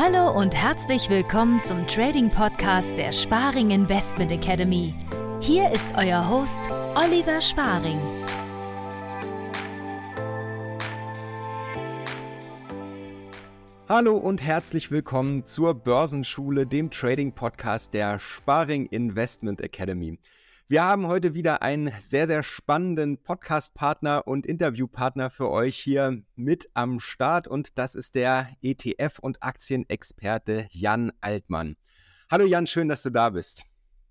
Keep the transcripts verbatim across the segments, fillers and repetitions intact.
Hallo und herzlich willkommen zum Trading-Podcast der Sparing Investment Academy. Hier ist euer Host Oliver Sparing. Hallo und herzlich willkommen zur Börsenschule, dem Trading-Podcast der Sparing Investment Academy. Wir haben heute wieder einen sehr, sehr spannenden Podcast-Partner und Interviewpartner für euch hier mit am Start und das ist der E T F- und Aktienexperte Jan Altmann. Hallo Jan, schön, dass du da bist.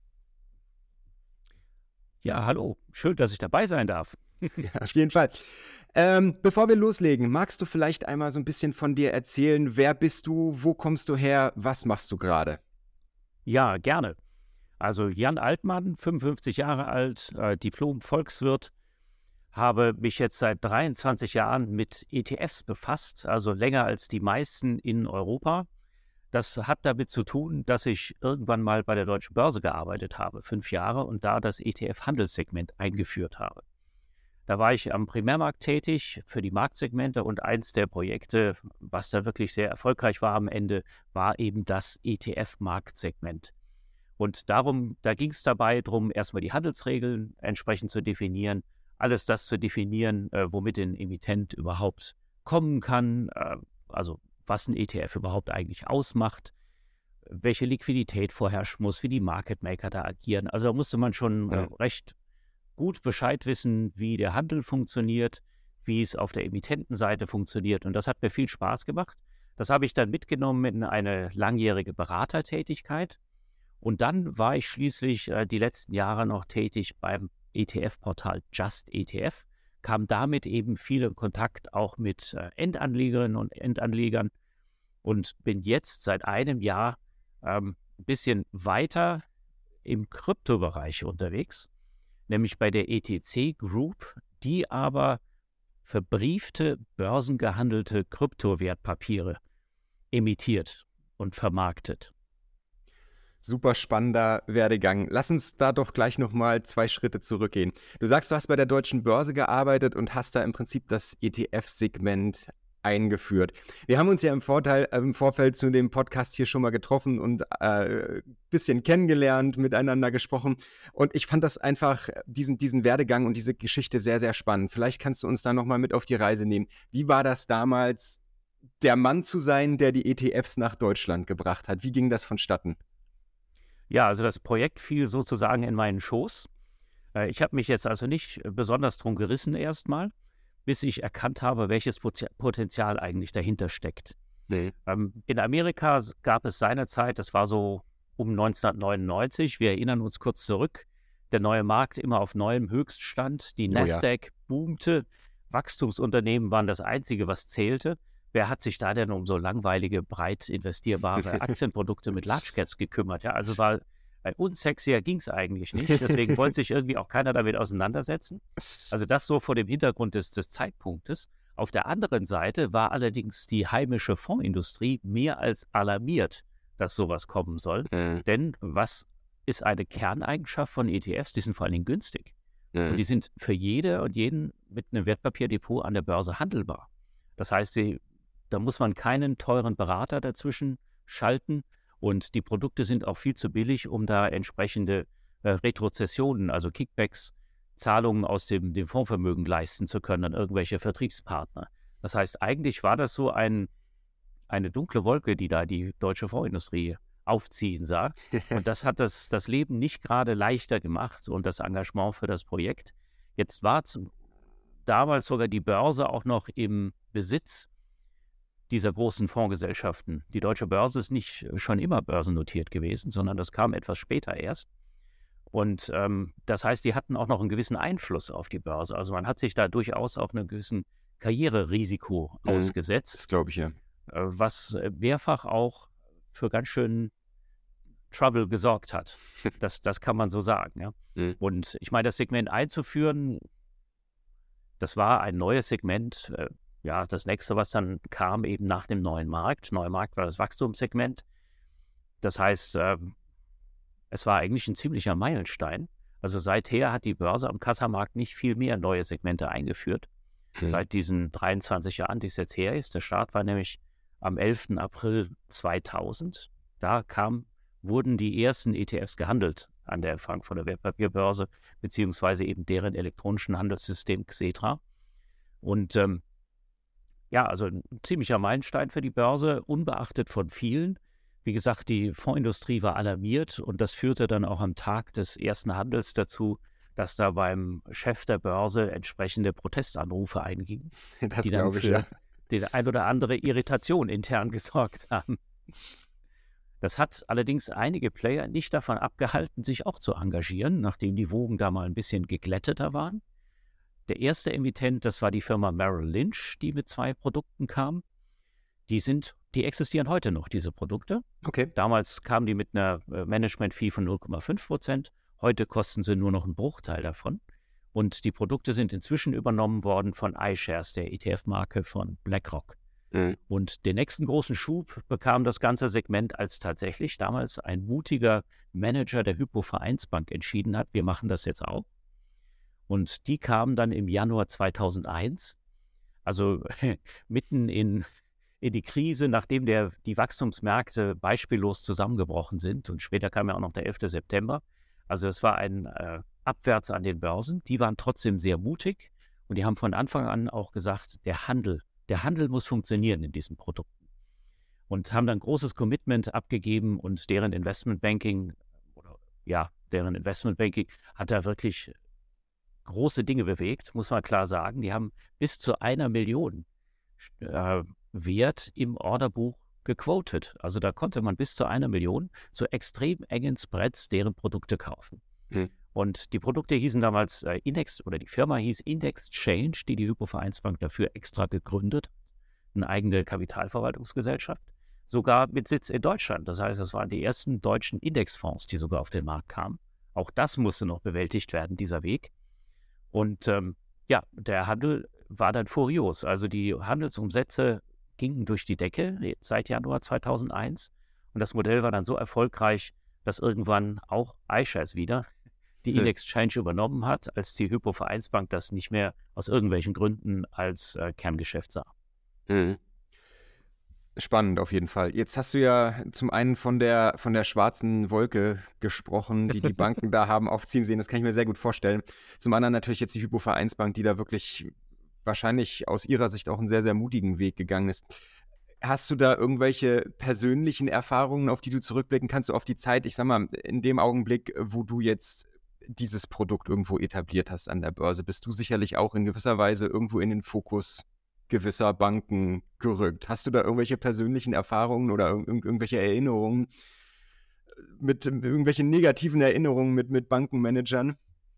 Ja, hallo, schön, dass ich dabei sein darf. Ja, auf jeden Fall. Ähm, bevor wir loslegen, magst du vielleicht einmal so ein bisschen von dir erzählen? Wer bist du, wo kommst du her, was machst du gerade? Ja, gerne. Also Jan Altmann, fünfundfünfzig Jahre alt, äh, Diplom-Volkswirt, habe mich jetzt seit dreiundzwanzig Jahren mit E T Fs befasst, also länger als die meisten in Europa. Das hat damit zu tun, dass ich irgendwann mal bei der Deutschen Börse gearbeitet habe, fünf Jahre, und da das E T F-Handelssegment eingeführt habe. Da war ich am Primärmarkt tätig für die Marktsegmente und eins der Projekte, was da wirklich sehr erfolgreich war am Ende, war eben das E T F-Marktsegment. Und darum, da ging es dabei darum, erstmal die Handelsregeln entsprechend zu definieren, alles das zu definieren, äh, womit ein Emittent überhaupt kommen kann, äh, also was ein E T F überhaupt eigentlich ausmacht, welche Liquidität vorherrschen muss, wie die Market Maker da agieren. Also da musste man schon äh, recht gut Bescheid wissen, wie der Handel funktioniert, wie es auf der Emittentenseite funktioniert. Und das hat mir viel Spaß gemacht. Das habe ich dann mitgenommen in eine langjährige Beratertätigkeit. Und dann war ich schließlich äh, die letzten Jahre noch tätig beim E T F-Portal Just E T F, kam damit eben viel in Kontakt auch mit äh, Endanlegerinnen und Endanlegern und bin jetzt seit einem Jahr ähm, ein bisschen weiter im Kryptobereich unterwegs, nämlich bei der E T C Group, die aber verbriefte, börsengehandelte Kryptowertpapiere emittiert und vermarktet. Super spannender Werdegang. Lass uns da doch gleich nochmal zwei Schritte zurückgehen. Du sagst, du hast bei der Deutschen Börse gearbeitet und hast da im Prinzip das E T F-Segment eingeführt. Wir haben uns ja im, Vorteil, äh, im Vorfeld zu dem Podcast hier schon mal getroffen und ein äh, bisschen kennengelernt, miteinander gesprochen. Und ich fand das einfach, diesen, diesen Werdegang und diese Geschichte sehr, sehr spannend. Vielleicht kannst du uns da nochmal mit auf die Reise nehmen. Wie war das damals, der Mann zu sein, der die E T Fs nach Deutschland gebracht hat? Wie ging das vonstatten? Ja, also das Projekt fiel sozusagen in meinen Schoß. Ich habe mich jetzt also nicht besonders drum gerissen erstmal, bis ich erkannt habe, welches Potenzial eigentlich dahinter steckt. Nee. In Amerika gab es seinerzeit, das war so um neunzehnhundertneunundneunzig, wir erinnern uns kurz zurück, der neue Markt immer auf neuem Höchststand, die oh Nasdaq ja. boomte, Wachstumsunternehmen waren das Einzige, was zählte. Wer hat sich da denn um so langweilige, breit investierbare Aktienprodukte mit Large Caps gekümmert? Ja, also war ein unsexier ging es eigentlich nicht. Deswegen wollte sich irgendwie auch keiner damit auseinandersetzen. Also das so vor dem Hintergrund des, des Zeitpunktes. Auf der anderen Seite war allerdings die heimische Fondsindustrie mehr als alarmiert, dass sowas kommen soll. Mhm. Denn was ist eine Kerneigenschaft von E T Fs? Die sind vor allen Dingen günstig. Mhm. Und die sind für jede und jeden mit einem Wertpapierdepot an der Börse handelbar. Das heißt, sie Da muss man keinen teuren Berater dazwischen schalten und die Produkte sind auch viel zu billig, um da entsprechende äh, Retrozessionen, also Kickbacks, Zahlungen aus dem, dem Fondsvermögen leisten zu können an irgendwelche Vertriebspartner. Das heißt, eigentlich war das so ein, eine dunkle Wolke, die da die deutsche Fondsindustrie aufziehen sah. Und das hat das, das Leben nicht gerade leichter gemacht und das Engagement für das Projekt. Jetzt war zum, damals sogar die Börse auch noch im Besitz dieser großen Fondsgesellschaften. Die Deutsche Börse ist nicht schon immer börsennotiert gewesen, sondern das kam etwas später erst. Und ähm, das heißt, die hatten auch noch einen gewissen Einfluss auf die Börse. Also man hat sich da durchaus auf einen gewissen Karriererisiko mhm, ausgesetzt. Das glaube ich, ja. Äh, was mehrfach auch für ganz schön Trouble gesorgt hat. Das, das kann man so sagen. Ja. Mhm. Und ich meine, das Segment einzuführen, das war ein neues Segment. Äh, Ja, das nächste, was dann kam, eben nach dem neuen Markt. Neuer Markt war das Wachstumssegment. Das heißt, äh, es war eigentlich ein ziemlicher Meilenstein. Also seither hat die Börse am Kassamarkt nicht viel mehr neue Segmente eingeführt. Hm. Seit diesen dreiundzwanzig Jahren, die es jetzt her ist. Der Start war nämlich am elften April zweitausend. Da kam, wurden die ersten E T Fs gehandelt an der Frankfurter Wertpapierbörse, beziehungsweise eben deren elektronischen Handelssystem Xetra. Und ähm, ja, also ein ziemlicher Meilenstein für die Börse, unbeachtet von vielen. Wie gesagt, die Fondsindustrie war alarmiert und das führte dann auch am Tag des ersten Handels dazu, dass da beim Chef der Börse entsprechende Protestanrufe eingingen, Das die dann glaube ich, für ja. die ein oder andere Irritation intern gesorgt haben. Das hat allerdings einige Player nicht davon abgehalten, sich auch zu engagieren, nachdem die Wogen da mal ein bisschen geglätteter waren. Der erste Emittent, das war die Firma Merrill Lynch, die mit zwei Produkten kam. Die sind, die existieren heute noch, diese Produkte. Okay. Damals kamen die mit einer Management-Fee von null Komma fünf Prozent. Heute kosten sie nur noch einen Bruchteil davon. Und die Produkte sind inzwischen übernommen worden von iShares, der E T F-Marke von BlackRock. Mhm. Und den nächsten großen Schub bekam das ganze Segment, als tatsächlich damals ein mutiger Manager der Hypo-Vereinsbank entschieden hat, wir machen das jetzt auch. Und die kamen dann im Januar zweitausendeins, also mitten in, in die Krise, nachdem der, die Wachstumsmärkte beispiellos zusammengebrochen sind. Und später kam ja auch noch der elfte September. Also es war ein äh, Abwärts an den Börsen. Die waren trotzdem sehr mutig und die haben von Anfang an auch gesagt, der Handel, der Handel muss funktionieren in diesen Produkten. Und haben dann großes Commitment abgegeben und deren Investmentbanking, oder ja, deren Investmentbanking hat da wirklich große Dinge bewegt, muss man klar sagen. Die haben bis zu einer Million äh, Wert im Orderbuch gequotet. Also da konnte man bis zu einer Million zu extrem engen Spreads deren Produkte kaufen. Hm. Und die Produkte hießen damals äh, Index, oder die Firma hieß Indexchange, die die Hypo-Vereinsbank dafür extra gegründet hat. Eine eigene Kapitalverwaltungsgesellschaft, sogar mit Sitz in Deutschland. Das heißt, es waren die ersten deutschen Indexfonds, die sogar auf den Markt kamen. Auch das musste noch bewältigt werden, dieser Weg. Und ähm, ja, der Handel war dann furios. Also die Handelsumsätze gingen durch die Decke seit Januar zweitausendeins. Und das Modell war dann so erfolgreich, dass irgendwann auch iShares wieder die Hm. Indexchange übernommen hat, als die Hypo-Vereinsbank das nicht mehr aus irgendwelchen Gründen als äh, Kerngeschäft sah. Mhm. Spannend auf jeden Fall. Jetzt hast du ja zum einen von der, von der schwarzen Wolke gesprochen, die die Banken da haben aufziehen sehen. Das kann ich mir sehr gut vorstellen. Zum anderen natürlich jetzt die Hypo-Vereinsbank, die da wirklich wahrscheinlich aus ihrer Sicht auch einen sehr, sehr mutigen Weg gegangen ist. Hast du da irgendwelche persönlichen Erfahrungen, auf die du zurückblicken kannst, so auf die Zeit, ich sag mal, in dem Augenblick, wo du jetzt dieses Produkt irgendwo etabliert hast an der Börse, bist du sicherlich auch in gewisser Weise irgendwo in den Fokus gewisser Banken gerückt. Hast du da irgendwelche persönlichen Erfahrungen oder irg irgendwelche Erinnerungen mit irgendwelchen negativen Erinnerungen mit, mit Bankenmanagern?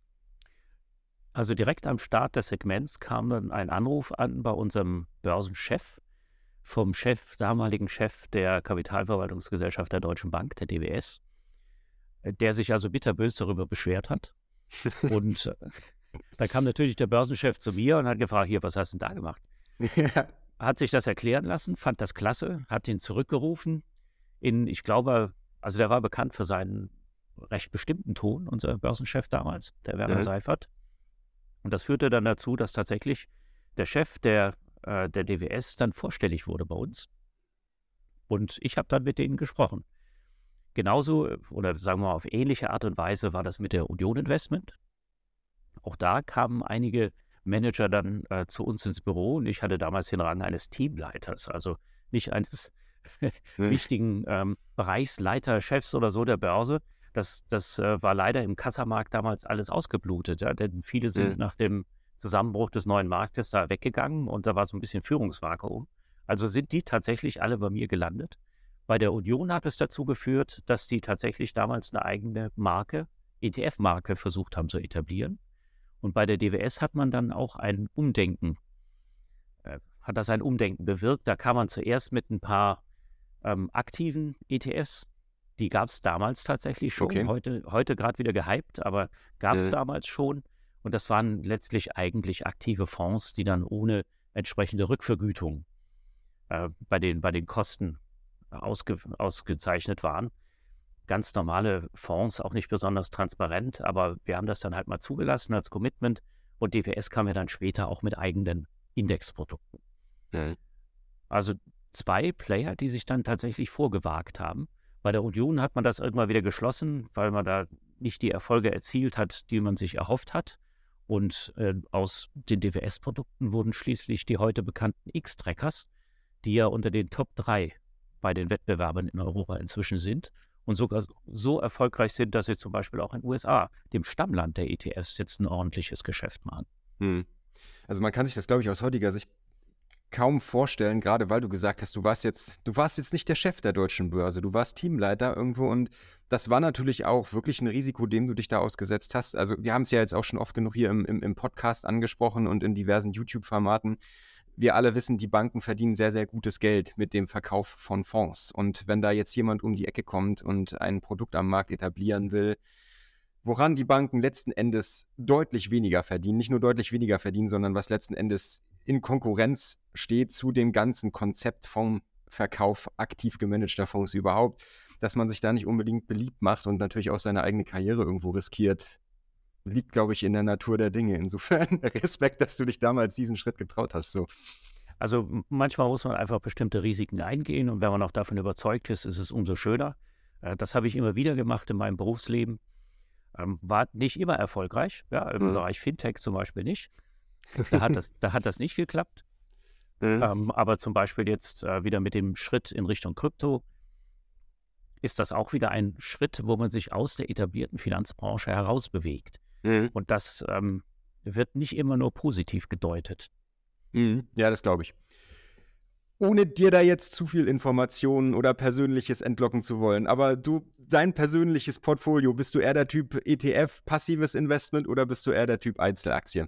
Also direkt am Start des Segments kam dann ein Anruf an bei unserem Börsenchef, vom Chef, damaligen Chef der Kapitalverwaltungsgesellschaft der Deutschen Bank, der D W S, der sich also bitterbös darüber beschwert hat. Und äh, da kam natürlich der Börsenchef zu mir und hat gefragt, hier, was hast du denn da gemacht? Ja. Hat sich das erklären lassen, fand das klasse, hat ihn zurückgerufen in, ich glaube, also der war bekannt für seinen recht bestimmten Ton, unser Börsenchef damals, der Werner Mhm. Seifert. Und das führte dann dazu, dass tatsächlich der Chef der, äh, der D W S dann vorstellig wurde bei uns. Und ich habe dann mit denen gesprochen. Genauso, oder sagen wir mal auf ähnliche Art und Weise war das mit der Union Investment. Auch da kamen einige Manager dann äh, zu uns ins Büro und ich hatte damals den Rang eines Teamleiters, also nicht eines Hm. wichtigen ähm, Bereichsleiter-Chefs oder so der Börse. Das, das äh, war leider im Kassamarkt damals alles ausgeblutet, ja, denn viele sind Hm. nach dem Zusammenbruch des neuen Marktes da weggegangen und da war so ein bisschen Führungsvakuum. Also sind die tatsächlich alle bei mir gelandet. Bei der Union hat es dazu geführt, dass die tatsächlich damals eine eigene Marke, E T F-Marke, versucht haben zu etablieren. Und bei der D W S hat man dann auch ein Umdenken, äh, hat das ein Umdenken bewirkt. Da kam man zuerst mit ein paar ähm, aktiven E T Fs. Die gab es damals tatsächlich schon. Okay. Heute, heute gerade wieder gehypt, aber gab es Mhm. damals schon. Und das waren letztlich eigentlich aktive Fonds, die dann ohne entsprechende Rückvergütung äh, bei, den, bei den Kosten ausge, ausgezeichnet waren. Ganz normale Fonds, auch nicht besonders transparent, aber wir haben das dann halt mal zugelassen als Commitment und D W S kam ja dann später auch mit eigenen Indexprodukten. Mhm. Also zwei Player, die sich dann tatsächlich vorgewagt haben. Bei der Union hat man das irgendwann wieder geschlossen, weil man da nicht die Erfolge erzielt hat, die man sich erhofft hat. Und äh, aus den D W S-Produkten wurden schließlich die heute bekannten X-Trackers, die ja unter den Top drei bei den Wettbewerbern in Europa inzwischen sind und sogar so erfolgreich sind, dass sie zum Beispiel auch in den U S A, dem Stammland der E T Fs, jetzt ein ordentliches Geschäft machen. Hm. Also man kann sich das, glaube ich, aus heutiger Sicht kaum vorstellen, gerade weil du gesagt hast, du warst jetzt, du warst jetzt nicht der Chef der deutschen Börse, du warst Teamleiter irgendwo und das war natürlich auch wirklich ein Risiko, dem du dich da ausgesetzt hast. Also wir haben es ja jetzt auch schon oft genug hier im, im, im Podcast angesprochen und in diversen YouTube-Formaten. Wir alle wissen, die Banken verdienen sehr, sehr gutes Geld mit dem Verkauf von Fonds. Und wenn da jetzt jemand um die Ecke kommt und ein Produkt am Markt etablieren will, woran die Banken letzten Endes deutlich weniger verdienen, nicht nur deutlich weniger verdienen, sondern was letzten Endes in Konkurrenz steht zu dem ganzen Konzept vom Verkauf aktiv gemanagter Fonds überhaupt, dass man sich da nicht unbedingt beliebt macht und natürlich auch seine eigene Karriere irgendwo riskiert, liegt, glaube ich, in der Natur der Dinge. Insofern Respekt, dass du dich damals diesen Schritt getraut hast. So. Also manchmal muss man einfach bestimmte Risiken eingehen und wenn man auch davon überzeugt ist, ist es umso schöner. Das habe ich immer wieder gemacht in meinem Berufsleben. War nicht immer erfolgreich, ja, im mhm. Bereich Fintech zum Beispiel nicht. Da hat das, da hat das nicht geklappt. Mhm. Ähm, aber zum Beispiel jetzt äh, wieder mit dem Schritt in Richtung Krypto ist das auch wieder ein Schritt, wo man sich aus der etablierten Finanzbranche herausbewegt. Mhm. Und das ähm, wird nicht immer nur positiv gedeutet. Mhm. Ja, das glaube ich. Ohne dir da jetzt zu viel Informationen oder Persönliches entlocken zu wollen, aber du, dein persönliches Portfolio, bist du eher der Typ E T F, passives Investment oder bist du eher der Typ Einzelaktien?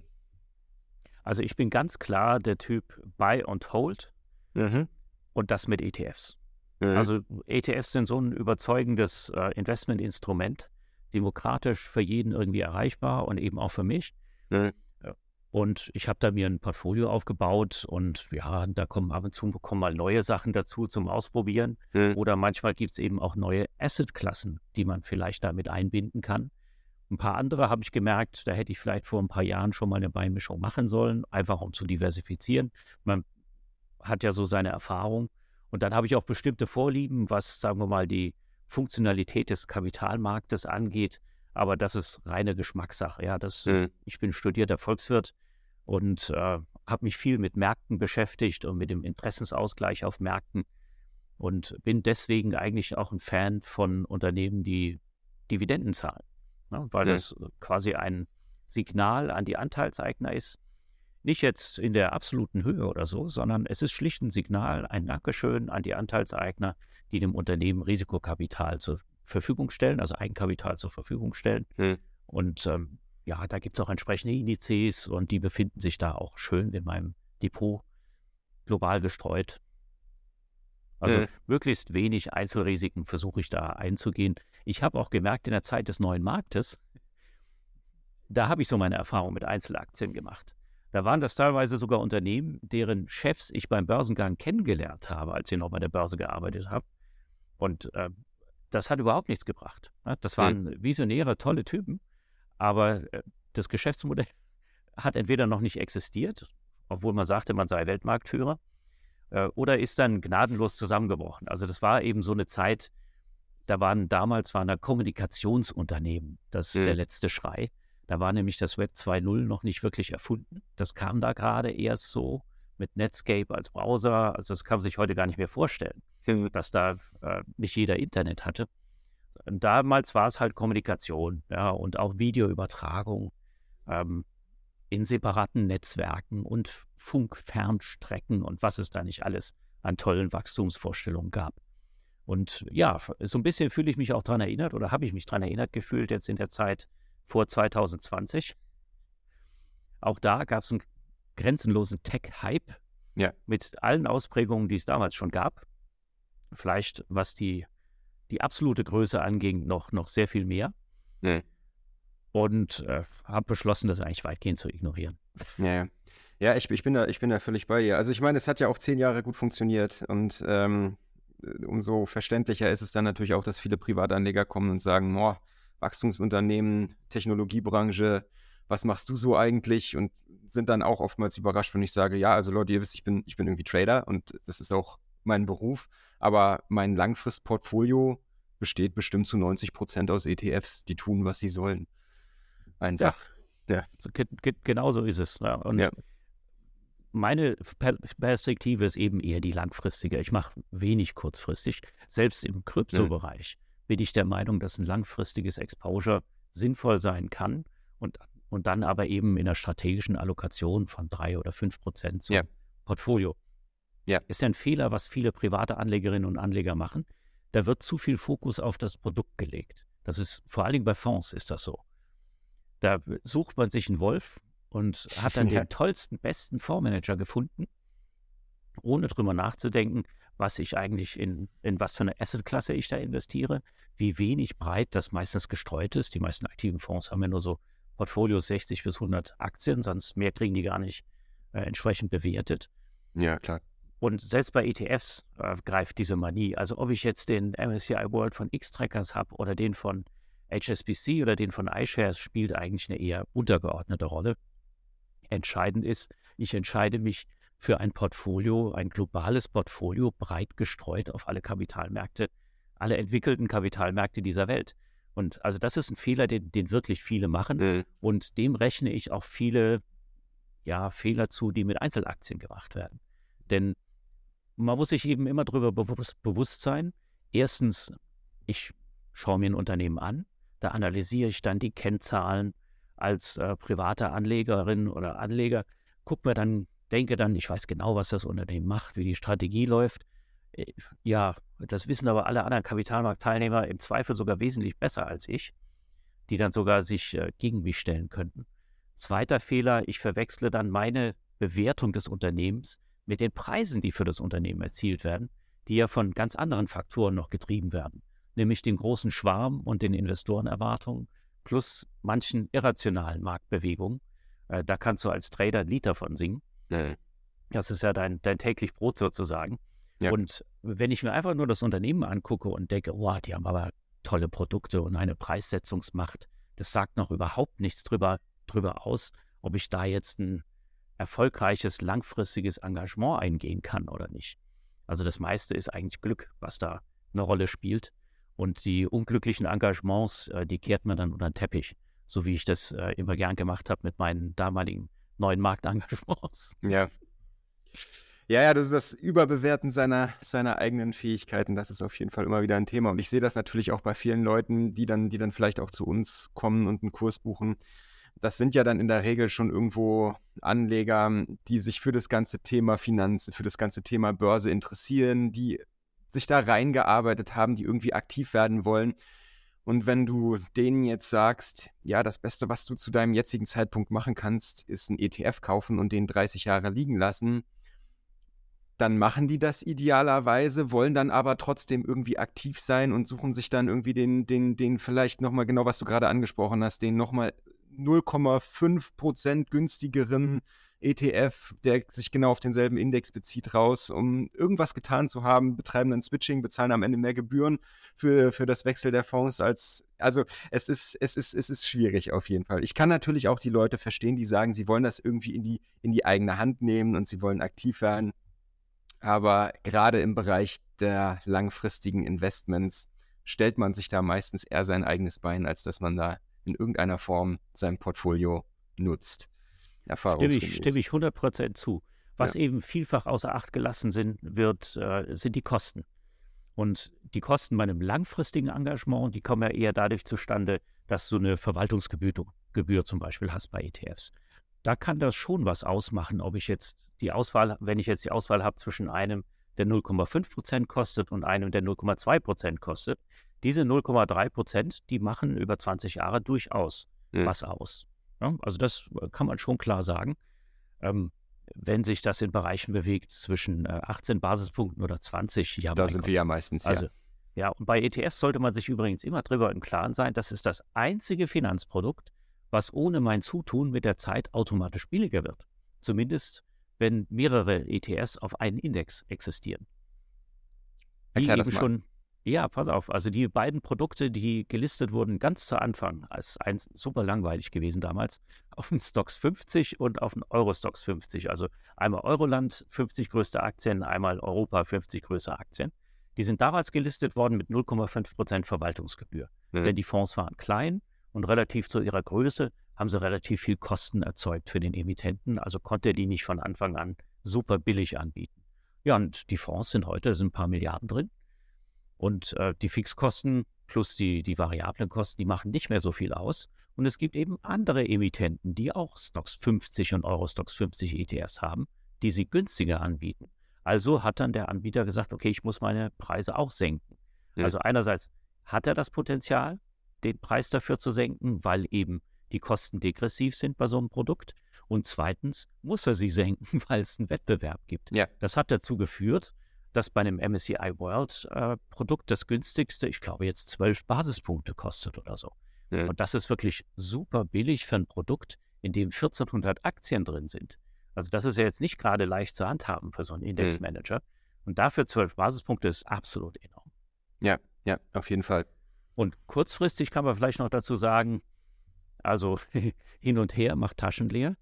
Also ich bin ganz klar der Typ Buy and Hold mhm. und das mit E T Fs. Mhm. Also E T Fs sind so ein überzeugendes äh, Investmentinstrument, demokratisch für jeden irgendwie erreichbar und eben auch für mich. Mhm. Und ich habe da mir ein Portfolio aufgebaut und ja, da kommen ab und zu kommen mal neue Sachen dazu zum Ausprobieren. Mhm. Oder manchmal gibt es eben auch neue Assetklassen, die man vielleicht damit einbinden kann. Ein paar andere habe ich gemerkt, da hätte ich vielleicht vor ein paar Jahren schon mal eine Beimischung machen sollen, einfach um zu diversifizieren. Man hat ja so seine Erfahrung. Und dann habe ich auch bestimmte Vorlieben, was, sagen wir mal, die Funktionalität des Kapitalmarktes angeht. Aber das ist reine Geschmackssache. Ja, das, mhm. Ich bin studierter Volkswirt und äh, habe mich viel mit Märkten beschäftigt und mit dem Interessensausgleich auf Märkten und bin deswegen eigentlich auch ein Fan von Unternehmen, die Dividenden zahlen. Ja, weil mhm. das quasi ein Signal an die Anteilseigner ist. Nicht jetzt in der absoluten Höhe oder so, sondern es ist schlicht ein Signal, ein Dankeschön an die Anteilseigner, die dem Unternehmen Risikokapital zur Verfügung stellen, also Eigenkapital zur Verfügung stellen. Mhm. Und ähm, ja, da gibt es auch entsprechende Indizes und die befinden sich da auch schön in meinem Depot global gestreut. Also mhm. möglichst wenig Einzelrisiken versuche ich da einzugehen. Ich habe auch gemerkt, in der Zeit des neuen Marktes, da habe ich so meine Erfahrung mit Einzelaktien gemacht. Da waren das teilweise sogar Unternehmen, deren Chefs ich beim Börsengang kennengelernt habe, als ich noch bei der Börse gearbeitet habe. Und äh, das hat überhaupt nichts gebracht. Das waren mhm. visionäre, tolle Typen, aber äh, das Geschäftsmodell hat entweder noch nicht existiert, obwohl man sagte, man sei Weltmarktführer, äh, oder ist dann gnadenlos zusammengebrochen. Also das war eben so eine Zeit, da waren damals waren da Kommunikationsunternehmen, das ist mhm. der letzte Schrei. Da war nämlich das Web zwei Punkt null noch nicht wirklich erfunden. Das kam da gerade erst so mit Netscape als Browser. Also das kann man sich heute gar nicht mehr vorstellen, mhm. dass da äh, nicht jeder Internet hatte. Und damals war es halt Kommunikation, ja, und auch Videoübertragung ähm, in separaten Netzwerken und Funkfernstrecken und was es da nicht alles an tollen Wachstumsvorstellungen gab. Und ja, so ein bisschen fühle ich mich auch daran erinnert oder habe ich mich daran erinnert gefühlt jetzt in der Zeit vor zwanzig zwanzig. Auch da gab es einen grenzenlosen Tech-Hype ja. mit allen Ausprägungen, die es damals schon gab. Vielleicht, was die, die absolute Größe anging, noch, noch sehr viel mehr. Ja. Und äh, habe beschlossen, das eigentlich weitgehend zu ignorieren. Ja, ja. ja ich, ich, bin da, ich bin da völlig bei dir. Also ich meine, es hat ja auch zehn Jahre gut funktioniert und ähm, umso verständlicher ist es dann natürlich auch, dass viele Privatanleger kommen und sagen, boah, Wachstumsunternehmen, Technologiebranche, was machst du so eigentlich? Und sind dann auch oftmals überrascht, wenn ich sage, ja, also Leute, ihr wisst, ich bin, ich bin irgendwie Trader und das ist auch mein Beruf, aber mein Langfristportfolio besteht bestimmt zu neunzig Prozent aus E T Fs, die tun, was sie sollen. Einfach. Ja, ja. So, ge- ge- genau so ist es. Ja. Und ja. meine per- Perspektive ist eben eher die langfristige. Ich mache wenig kurzfristig. Selbst im Kryptobereich ja. bin ich der Meinung, dass ein langfristiges Exposure sinnvoll sein kann und, und dann aber eben in der strategischen Allokation von drei oder fünf Prozent zum ja. Portfolio. Ja. Ist ja ein Fehler, was viele private Anlegerinnen und Anleger machen. Da wird zu viel Fokus auf das Produkt gelegt. Das ist, vor allen Dingen bei Fonds ist das so. Da sucht man sich einen Wolf und hat dann ja. den tollsten, besten Fondsmanager gefunden, ohne drüber nachzudenken, was ich eigentlich in, in was für eine Assetklasse ich da investiere, wie wenig breit das meistens gestreut ist. Die meisten aktiven Fonds haben ja nur so Portfolios sechzig bis hundert Aktien, sonst mehr kriegen die gar nicht äh, entsprechend bewertet. Ja, klar. Und selbst bei E T Fs äh, greift diese Manie. Also ob ich jetzt den M S C I World von X-Trackers habe oder den von H S B C oder den von iShares, spielt eigentlich eine eher untergeordnete Rolle. Entscheidend ist, ich entscheide mich für ein Portfolio, ein globales Portfolio, breit gestreut auf alle Kapitalmärkte, alle entwickelten Kapitalmärkte dieser Welt. Und also das ist ein Fehler, den, den wirklich viele machen. Mhm. Und dem rechne ich auch viele ja, Fehler zu, die mit Einzelaktien gemacht werden. Denn man muss sich eben immer darüber bewusst, bewusst sein. Erstens, ich schaue mir ein Unternehmen an, da analysiere ich dann die Kennzahlen als äh, private Anlegerin oder Anleger, gucke mir dann, denke dann, ich weiß genau, was das Unternehmen macht, wie die Strategie läuft. Äh, ja, das wissen aber alle anderen Kapitalmarktteilnehmer im Zweifel sogar wesentlich besser als ich, die dann sogar sich äh, gegen mich stellen könnten. Zweiter Fehler, ich verwechsle dann meine Bewertung des Unternehmens mit den Preisen, die für das Unternehmen erzielt werden, die ja von ganz anderen Faktoren noch getrieben werden, nämlich dem großen Schwarm und den Investorenerwartungen plus manchen irrationalen Marktbewegungen. Äh, da kannst du als Trader ein Lied davon singen. Ja. Das ist ja dein, dein täglich Brot sozusagen. Ja. Und wenn ich mir einfach nur das Unternehmen angucke und denke, wow, die haben aber tolle Produkte und eine Preissetzungsmacht, das sagt noch überhaupt nichts drüber, drüber aus, ob ich da jetzt ein erfolgreiches, langfristiges Engagement eingehen kann oder nicht. Also das meiste ist eigentlich Glück, was da eine Rolle spielt. Und die unglücklichen Engagements, äh, die kehrt man dann unter den Teppich, so wie ich das äh, immer gern gemacht habe mit meinen damaligen neuen Marktengagements. Ja. Ja, ja, das, das Überbewerten seiner, seiner eigenen Fähigkeiten, das ist auf jeden Fall immer wieder ein Thema. Und ich sehe das natürlich auch bei vielen Leuten, die dann, die dann vielleicht auch zu uns kommen und einen Kurs buchen. Das sind ja dann in der Regel schon irgendwo Anleger, die sich für das ganze Thema Finanzen, für das ganze Thema Börse interessieren, die sich da reingearbeitet haben, die irgendwie aktiv werden wollen. Und wenn du denen jetzt sagst, ja, das Beste, was du zu deinem jetzigen Zeitpunkt machen kannst, ist einen E T F kaufen und den dreißig Jahre liegen lassen, dann machen die das idealerweise, wollen dann aber trotzdem irgendwie aktiv sein und suchen sich dann irgendwie den, den, den vielleicht nochmal, genau was du gerade angesprochen hast, den nochmal null Komma fünf Prozent günstigeren E T F, der sich genau auf denselben Index bezieht, raus, um irgendwas getan zu haben, betreiben dann Switching, bezahlen am Ende mehr Gebühren für, für das Wechsel der Fonds als, also es ist, es ist, es ist schwierig auf jeden Fall. Ich kann natürlich auch die Leute verstehen, die sagen, sie wollen das irgendwie in die, in die eigene Hand nehmen und sie wollen aktiv werden. Aber gerade im Bereich der langfristigen Investments stellt man sich da meistens eher sein eigenes Bein, als dass man da in irgendeiner Form sein Portfolio nutzt. Stimme ich, stimme ich hundert Prozent zu. Was ja. eben vielfach außer Acht gelassen sind, wird, äh, sind die Kosten. Und die Kosten bei einem langfristigen Engagement, die kommen ja eher dadurch zustande, dass du eine Verwaltungsgebühr Gebühr zum Beispiel hast bei E T Fs. Da kann das schon was ausmachen, ob ich jetzt die Auswahl, wenn ich jetzt die Auswahl habe zwischen einem, der null Komma fünf Prozent kostet und einem, der null Komma zwei Prozent kostet. Diese null Komma drei Prozent, die machen über zwanzig Jahre durchaus ja. was aus. Ja, also das kann man schon klar sagen. Ähm, wenn sich das in Bereichen bewegt zwischen äh, achtzehn Basispunkten oder zwanzig, ja, da sind Gott. wir ja meistens, also, ja. Ja, und bei E T Fs sollte man sich übrigens immer drüber im Klaren sein, das ist das einzige Finanzprodukt, was ohne mein Zutun mit der Zeit automatisch billiger wird. Zumindest, wenn mehrere E T Fs auf einen Index existieren. Wie Erklär eben das mal. schon, Ja, pass auf. Also die beiden Produkte, die gelistet wurden ganz zu Anfang, als eins super langweilig gewesen damals, auf den Stoxx fünfzig und auf den Eurostoxx fünfzig. Also einmal Euroland, fünfzig größte Aktien, einmal Europa, fünfzig größte Aktien. Die sind damals gelistet worden mit null Komma fünf Prozent Verwaltungsgebühr. Mhm. Denn die Fonds waren klein und relativ zu ihrer Größe haben sie relativ viel Kosten erzeugt für den Emittenten. Also konnte er die nicht von Anfang an super billig anbieten. Ja, und die Fonds sind heute, da sind ein paar Milliarden drin. Und äh, die Fixkosten plus die, die variablen Kosten, die machen nicht mehr so viel aus. Und es gibt eben andere Emittenten, die auch Stoxx fünfzig und Eurostoxx fünfzig E T Fs haben, die sie günstiger anbieten. Also hat dann der Anbieter gesagt, okay, ich muss meine Preise auch senken. Ja. Also einerseits hat er das Potenzial, den Preis dafür zu senken, weil eben die Kosten degressiv sind bei so einem Produkt. Und zweitens muss er sie senken, weil es einen Wettbewerb gibt. Ja. Das hat dazu geführt, dass bei einem M S C I World äh, Produkt das günstigste, ich glaube jetzt zwölf Basispunkte kostet oder so. Ja. Und das ist wirklich super billig für ein Produkt, in dem vierzehnhundert Aktien drin sind. Also das ist ja jetzt nicht gerade leicht zu handhaben für so einen Indexmanager. Mhm. Und dafür zwölf Basispunkte ist absolut enorm. Ja, ja, auf jeden Fall. Und kurzfristig kann man vielleicht noch dazu sagen, also hin und her macht Taschen leer.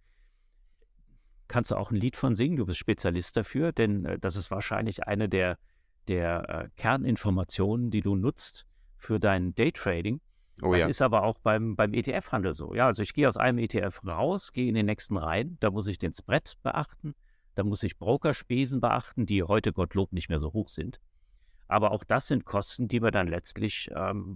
Kannst du auch ein Lied von singen, du bist Spezialist dafür, denn äh, das ist wahrscheinlich eine der, der äh, Kerninformationen, die du nutzt für dein Daytrading. Oh, das ja. ist aber auch beim, beim E T F-Handel so. Ja, also ich gehe aus einem E T F raus, gehe in den nächsten rein, da muss ich den Spread beachten, da muss ich Brokerspesen beachten, die heute Gottlob nicht mehr so hoch sind. Aber auch das sind Kosten, die mir dann letztlich ähm,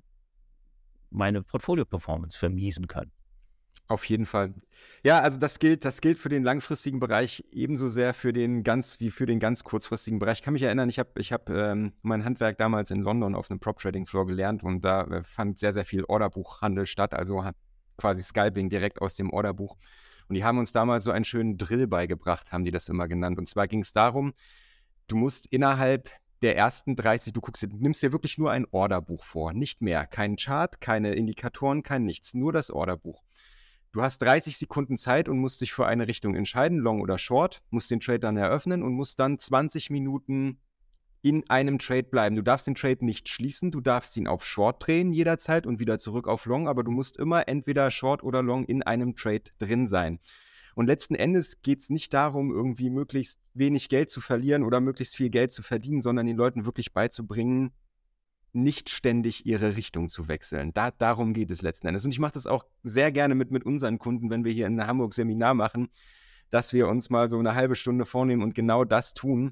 meine Portfolio-Performance vermiesen können. Auf jeden Fall. Ja, also das gilt, das gilt für den langfristigen Bereich ebenso sehr für den ganz wie für den ganz kurzfristigen Bereich. Ich kann mich erinnern, ich habe ich hab, ähm, mein Handwerk damals in London auf einem Prop-Trading-Floor gelernt und da äh, fand sehr, sehr viel Orderbuchhandel statt, also hat quasi Scalping direkt aus dem Orderbuch. Und die haben uns damals so einen schönen Drill beigebracht, haben die das immer genannt. Und zwar ging es darum, du musst innerhalb der ersten dreißig, du guckst, du nimmst dir wirklich nur ein Orderbuch vor, nicht mehr. Kein Chart, keine Indikatoren, kein nichts, nur das Orderbuch. Du hast dreißig Sekunden Zeit und musst dich für eine Richtung entscheiden, Long oder Short, musst den Trade dann eröffnen und musst dann zwanzig Minuten in einem Trade bleiben. Du darfst den Trade nicht schließen, du darfst ihn auf Short drehen jederzeit und wieder zurück auf Long, aber du musst immer entweder Short oder Long in einem Trade drin sein. Und letzten Endes geht es nicht darum, irgendwie möglichst wenig Geld zu verlieren oder möglichst viel Geld zu verdienen, sondern den Leuten wirklich beizubringen, nicht ständig ihre Richtung zu wechseln. Da, darum geht es letzten Endes. Und ich mache das auch sehr gerne mit, mit unseren Kunden, wenn wir hier in Hamburg Seminar machen, dass wir uns mal so eine halbe Stunde vornehmen und genau das tun.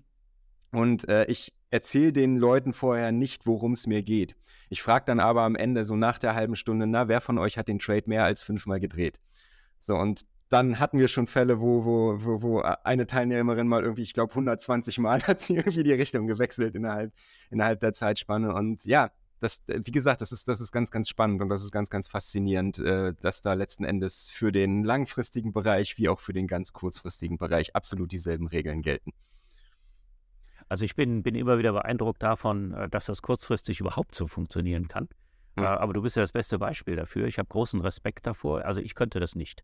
Und äh, ich erzähle den Leuten vorher nicht, worum es mir geht. Ich frage dann aber am Ende so nach der halben Stunde, na, wer von euch hat den Trade mehr als fünfmal gedreht? So, und dann hatten wir schon Fälle, wo, wo, wo, wo eine Teilnehmerin mal irgendwie, ich glaube, hundertzwanzig Mal hat sie irgendwie die Richtung gewechselt innerhalb, innerhalb der Zeitspanne. Und ja, das, wie gesagt, das ist, das ist ganz, ganz spannend und das ist ganz, ganz faszinierend, äh, dass da letzten Endes für den langfristigen Bereich wie auch für den ganz kurzfristigen Bereich absolut dieselben Regeln gelten. Also ich bin, bin immer wieder beeindruckt davon, dass das kurzfristig überhaupt so funktionieren kann. Hm. Aber du bist ja das beste Beispiel dafür. Ich habe großen Respekt davor. Also ich könnte das nicht.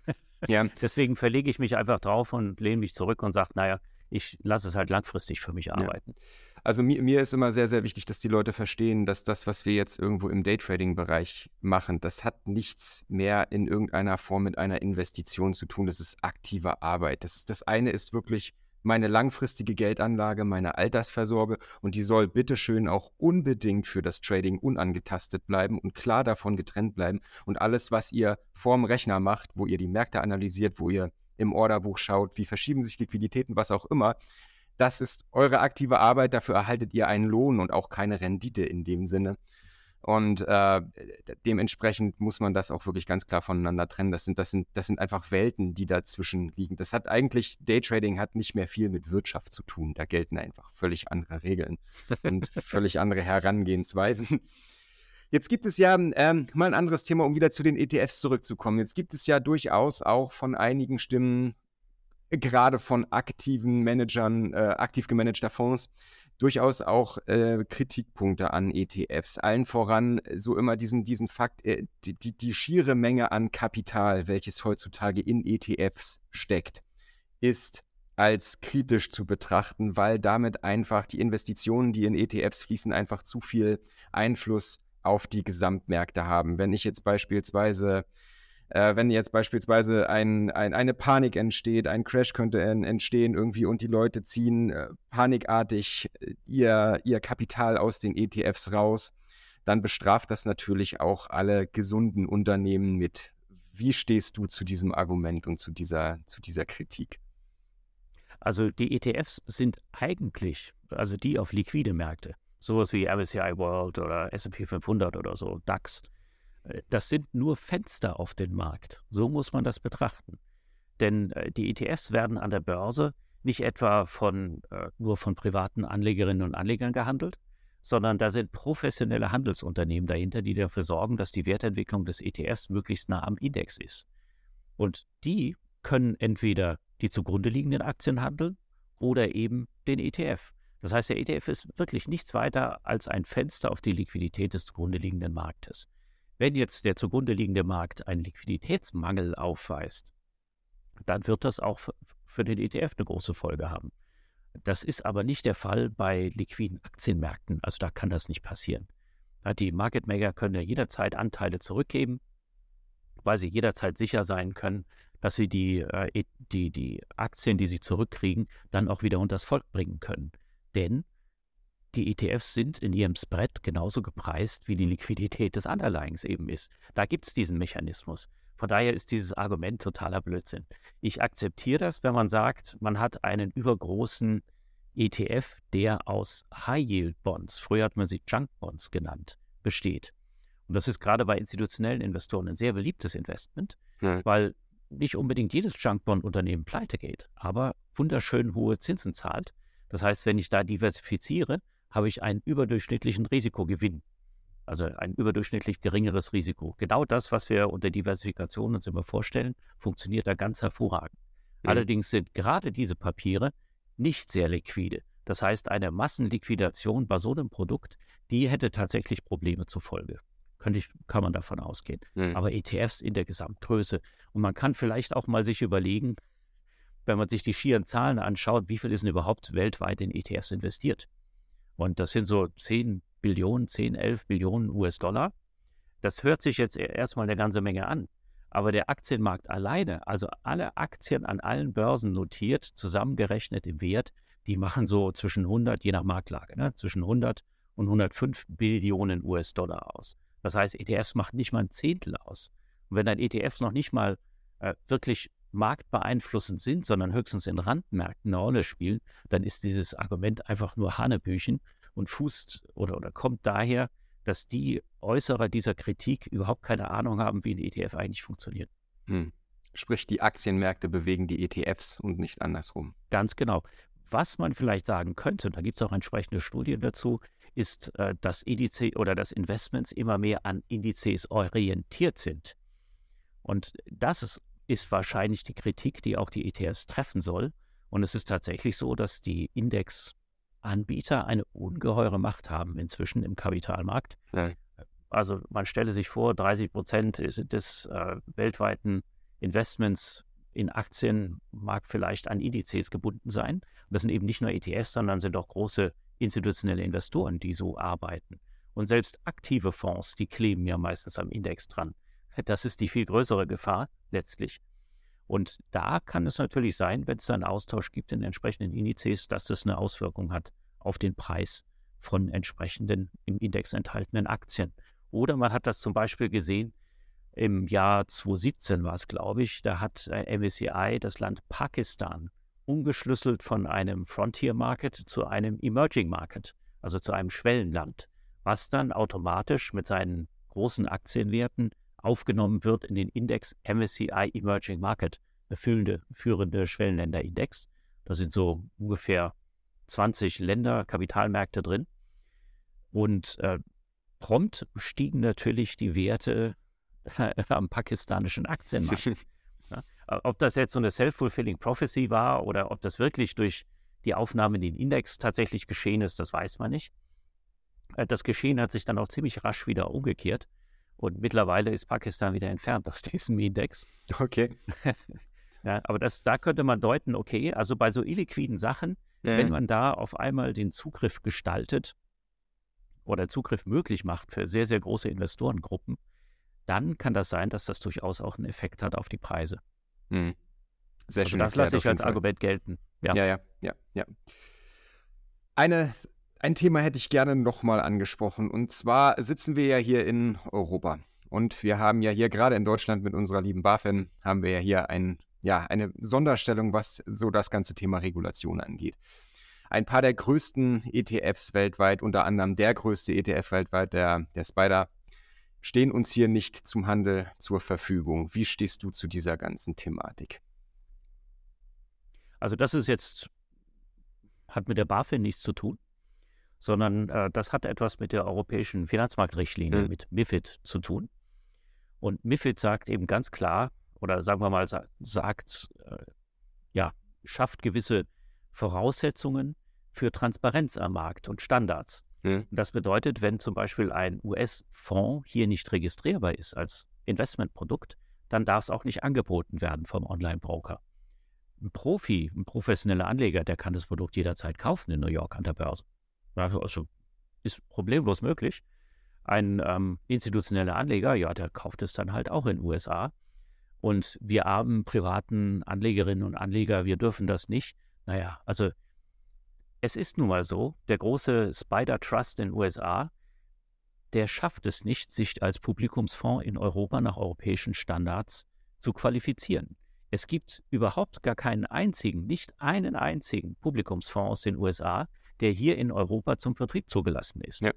Ja. Deswegen verlege ich mich einfach drauf und lehne mich zurück und sage, naja, ich lasse es halt langfristig für mich arbeiten. Ja. Also mir, mir ist immer sehr, sehr wichtig, dass die Leute verstehen, dass das, was wir jetzt irgendwo im Daytrading-Bereich machen, das hat nichts mehr in irgendeiner Form mit einer Investition zu tun. Das ist aktive Arbeit. Das, das eine ist wirklich meine langfristige Geldanlage, meine Altersvorsorge und die soll bitteschön auch unbedingt für das Trading unangetastet bleiben und klar davon getrennt bleiben. Und alles, was ihr vorm Rechner macht, wo ihr die Märkte analysiert, wo ihr im Orderbuch schaut, wie verschieben sich Liquiditäten, was auch immer, das ist eure aktive Arbeit, dafür erhaltet ihr einen Lohn und auch keine Rendite in dem Sinne. Und äh, dementsprechend muss man das auch wirklich ganz klar voneinander trennen. Das sind, das sind, das sind einfach Welten, die dazwischen liegen. Das hat eigentlich, Daytrading hat nicht mehr viel mit Wirtschaft zu tun. Da gelten einfach völlig andere Regeln und völlig andere Herangehensweisen. Jetzt gibt es ja ähm, mal ein anderes Thema, um wieder zu den E T Fs zurückzukommen. Jetzt gibt es ja durchaus auch von einigen Stimmen, gerade von aktiven Managern, äh, aktiv gemanagter Fonds, durchaus auch äh, Kritikpunkte an E T Fs. Allen voran so immer diesen, diesen Fakt, äh, die, die, die schiere Menge an Kapital, welches heutzutage in E T Fs steckt, ist als kritisch zu betrachten, weil damit einfach die Investitionen, die in E T Fs fließen, einfach zu viel Einfluss auf die Gesamtmärkte haben. Wenn ich jetzt beispielsweise, äh, wenn jetzt beispielsweise ein, ein, eine Panik entsteht, ein Crash könnte en, entstehen irgendwie und die Leute ziehen äh, panikartig ihr, ihr Kapital aus den E T Fs raus, dann bestraft das natürlich auch alle gesunden Unternehmen mit. Wie stehst du zu diesem Argument und zu dieser, zu dieser Kritik? Also die E T Fs sind eigentlich, also die auf liquide Märkte, sowas wie M S C I World oder S und P fünfhundert oder so, DAX, das sind nur Fenster auf den Markt. So muss man das betrachten. Denn die E T Fs werden an der Börse nicht etwa von, äh, nur von privaten Anlegerinnen und Anlegern gehandelt, sondern da sind professionelle Handelsunternehmen dahinter, die dafür sorgen, dass die Wertentwicklung des E T Fs möglichst nah am Index ist. Und die können entweder die zugrunde liegenden Aktien handeln oder eben den E T F. Das heißt, der E T F ist wirklich nichts weiter als ein Fenster auf die Liquidität des zugrunde liegenden Marktes. Wenn jetzt der zugrunde liegende Markt einen Liquiditätsmangel aufweist, dann wird das auch für den E T F eine große Folge haben. Das ist aber nicht der Fall bei liquiden Aktienmärkten, also da kann das nicht passieren. Die Market Maker können ja jederzeit Anteile zurückgeben, weil sie jederzeit sicher sein können, dass sie die, die, die Aktien, die sie zurückkriegen, dann auch wieder unters Volk bringen können. Denn die E T Fs sind in ihrem Spread genauso gepreist, wie die Liquidität des Underlyings eben ist. Da gibt es diesen Mechanismus. Von daher ist dieses Argument totaler Blödsinn. Ich akzeptiere das, wenn man sagt, man hat einen übergroßen E T F, der aus High-Yield-Bonds, früher hat man sie Junk-Bonds genannt, besteht. Und das ist gerade bei institutionellen Investoren ein sehr beliebtes Investment, ja. Weil nicht unbedingt jedes Junk-Bond-Unternehmen pleite geht, aber wunderschön hohe Zinsen zahlt. Das heißt, wenn ich da diversifiziere, habe ich einen überdurchschnittlichen Risikogewinn. Also ein überdurchschnittlich geringeres Risiko. Genau das, was wir unter Diversifikation uns immer vorstellen, funktioniert da ganz hervorragend. Mhm. Allerdings sind gerade diese Papiere nicht sehr liquide. Das heißt, eine Massenliquidation bei so einem Produkt, die hätte tatsächlich Probleme zur Folge. Könnte ich, kann man davon ausgehen. Mhm. Aber E T Fs in der Gesamtgröße. Und man kann vielleicht auch mal sich überlegen, wenn man sich die schieren Zahlen anschaut, wie viel ist denn überhaupt weltweit in E T Fs investiert? Und das sind so zehn Billionen, zehn, elf Billionen U S-Dollar. Das hört sich jetzt erstmal eine ganze Menge an. Aber der Aktienmarkt alleine, also alle Aktien an allen Börsen notiert, zusammengerechnet im Wert, die machen so zwischen hundert, je nach Marktlage, ne, zwischen hundert und hundertfünf Billionen U S-Dollar aus. Das heißt, E T Fs machen nicht mal ein Zehntel aus. Und wenn dann E T Fs noch nicht mal äh, wirklich marktbeeinflussend sind, sondern höchstens in Randmärkten eine Rolle spielen, dann ist dieses Argument einfach nur Hanebüchen und fußt oder, oder kommt daher, dass die Äußerer dieser Kritik überhaupt keine Ahnung haben, wie ein E T F eigentlich funktioniert. Hm. Sprich, die Aktienmärkte bewegen die E T Fs und nicht andersrum. Ganz genau. Was man vielleicht sagen könnte, da gibt es auch entsprechende Studien dazu, ist, äh, dass Indize oder dass Investments immer mehr an Indizes orientiert sind. Und das ist, ist wahrscheinlich die Kritik, die auch die E T Fs treffen soll. Und es ist tatsächlich so, dass die Indexanbieter eine ungeheure Macht haben inzwischen im Kapitalmarkt. Ja. Also man stelle sich vor, dreißig Prozent des äh, weltweiten Investments in Aktien mag vielleicht an Indizes gebunden sein. Und das sind eben nicht nur E T Fs, sondern sind auch große institutionelle Investoren, die so arbeiten. Und selbst aktive Fonds, die kleben ja meistens am Index dran. Das ist die viel größere Gefahr letztlich. Und da kann es natürlich sein, wenn es einen Austausch gibt in entsprechenden Indizes, dass das eine Auswirkung hat auf den Preis von entsprechenden im Index enthaltenen Aktien. Oder man hat das zum Beispiel gesehen, im Jahr zweitausendsiebzehn war es, glaube ich, da hat M S C I das Land Pakistan umgeschlüsselt von einem Frontier Market zu einem Emerging Market, also zu einem Schwellenland, was dann automatisch mit seinen großen Aktienwerten aufgenommen wird in den Index M S C I Emerging Market, der führende, führende Schwellenländerindex. Da sind so ungefähr zwanzig Länder, Kapitalmärkte drin. Und äh, prompt stiegen natürlich die Werte am pakistanischen Aktienmarkt. Ja, ob das jetzt so eine self-fulfilling prophecy war oder ob das wirklich durch die Aufnahme in den Index tatsächlich geschehen ist, das weiß man nicht. Das Geschehen hat sich dann auch ziemlich rasch wieder umgekehrt und mittlerweile ist Pakistan wieder entfernt aus diesem Index. Okay. Ja, aber das, da könnte man deuten, okay, also bei so illiquiden Sachen, Ja. wenn man da auf einmal den Zugriff gestaltet oder Zugriff möglich macht für sehr, sehr große Investorengruppen, dann kann das sein, dass das durchaus auch einen Effekt hat auf die Preise. Hm. Sehr Also schön das erklärt lasse auf ich als jeden Fall. Argument gelten. Ja. Ja, ja, ja, ja. Eine, ein Thema hätte ich gerne nochmal angesprochen. Und zwar sitzen wir ja hier in Europa. Und wir haben ja hier gerade in Deutschland mit unserer lieben BaFin, haben wir ja hier ein, ja, eine Sonderstellung, was so das ganze Thema Regulation angeht. Ein paar der größten E T Fs weltweit, unter anderem der größte E T F weltweit, der, der SPDR, stehen uns hier nicht zum Handel zur Verfügung. Wie stehst du zu dieser ganzen Thematik? Also das ist jetzt, hat mit der BaFin nichts zu tun, sondern äh, das hat etwas mit der europäischen Finanzmarktrichtlinie, Hm. mit MiFID zu tun. Und MiFID sagt eben ganz klar, oder sagen wir mal, sa- sagt, äh, ja, schafft gewisse Voraussetzungen für Transparenz am Markt und Standards. Hm. Und das bedeutet, wenn zum Beispiel ein U S-Fonds hier nicht registrierbar ist als Investmentprodukt, dann darf es auch nicht angeboten werden vom Online-Broker. Ein Profi, ein professioneller Anleger, der kann das Produkt jederzeit kaufen in New York an der Börse. Ja, also ist problemlos möglich. Ein ähm, institutioneller Anleger, ja, der kauft es dann halt auch in den U S A. Und wir armen privaten Anlegerinnen und Anleger, wir dürfen das nicht. Naja, also es ist nun mal so, der große SPDR Trust in den U S A, der schafft es nicht, sich als Publikumsfonds in Europa nach europäischen Standards zu qualifizieren. Es gibt überhaupt gar keinen einzigen, nicht einen einzigen Publikumsfonds aus den U S A, der hier in Europa zum Vertrieb zugelassen ist. Ja.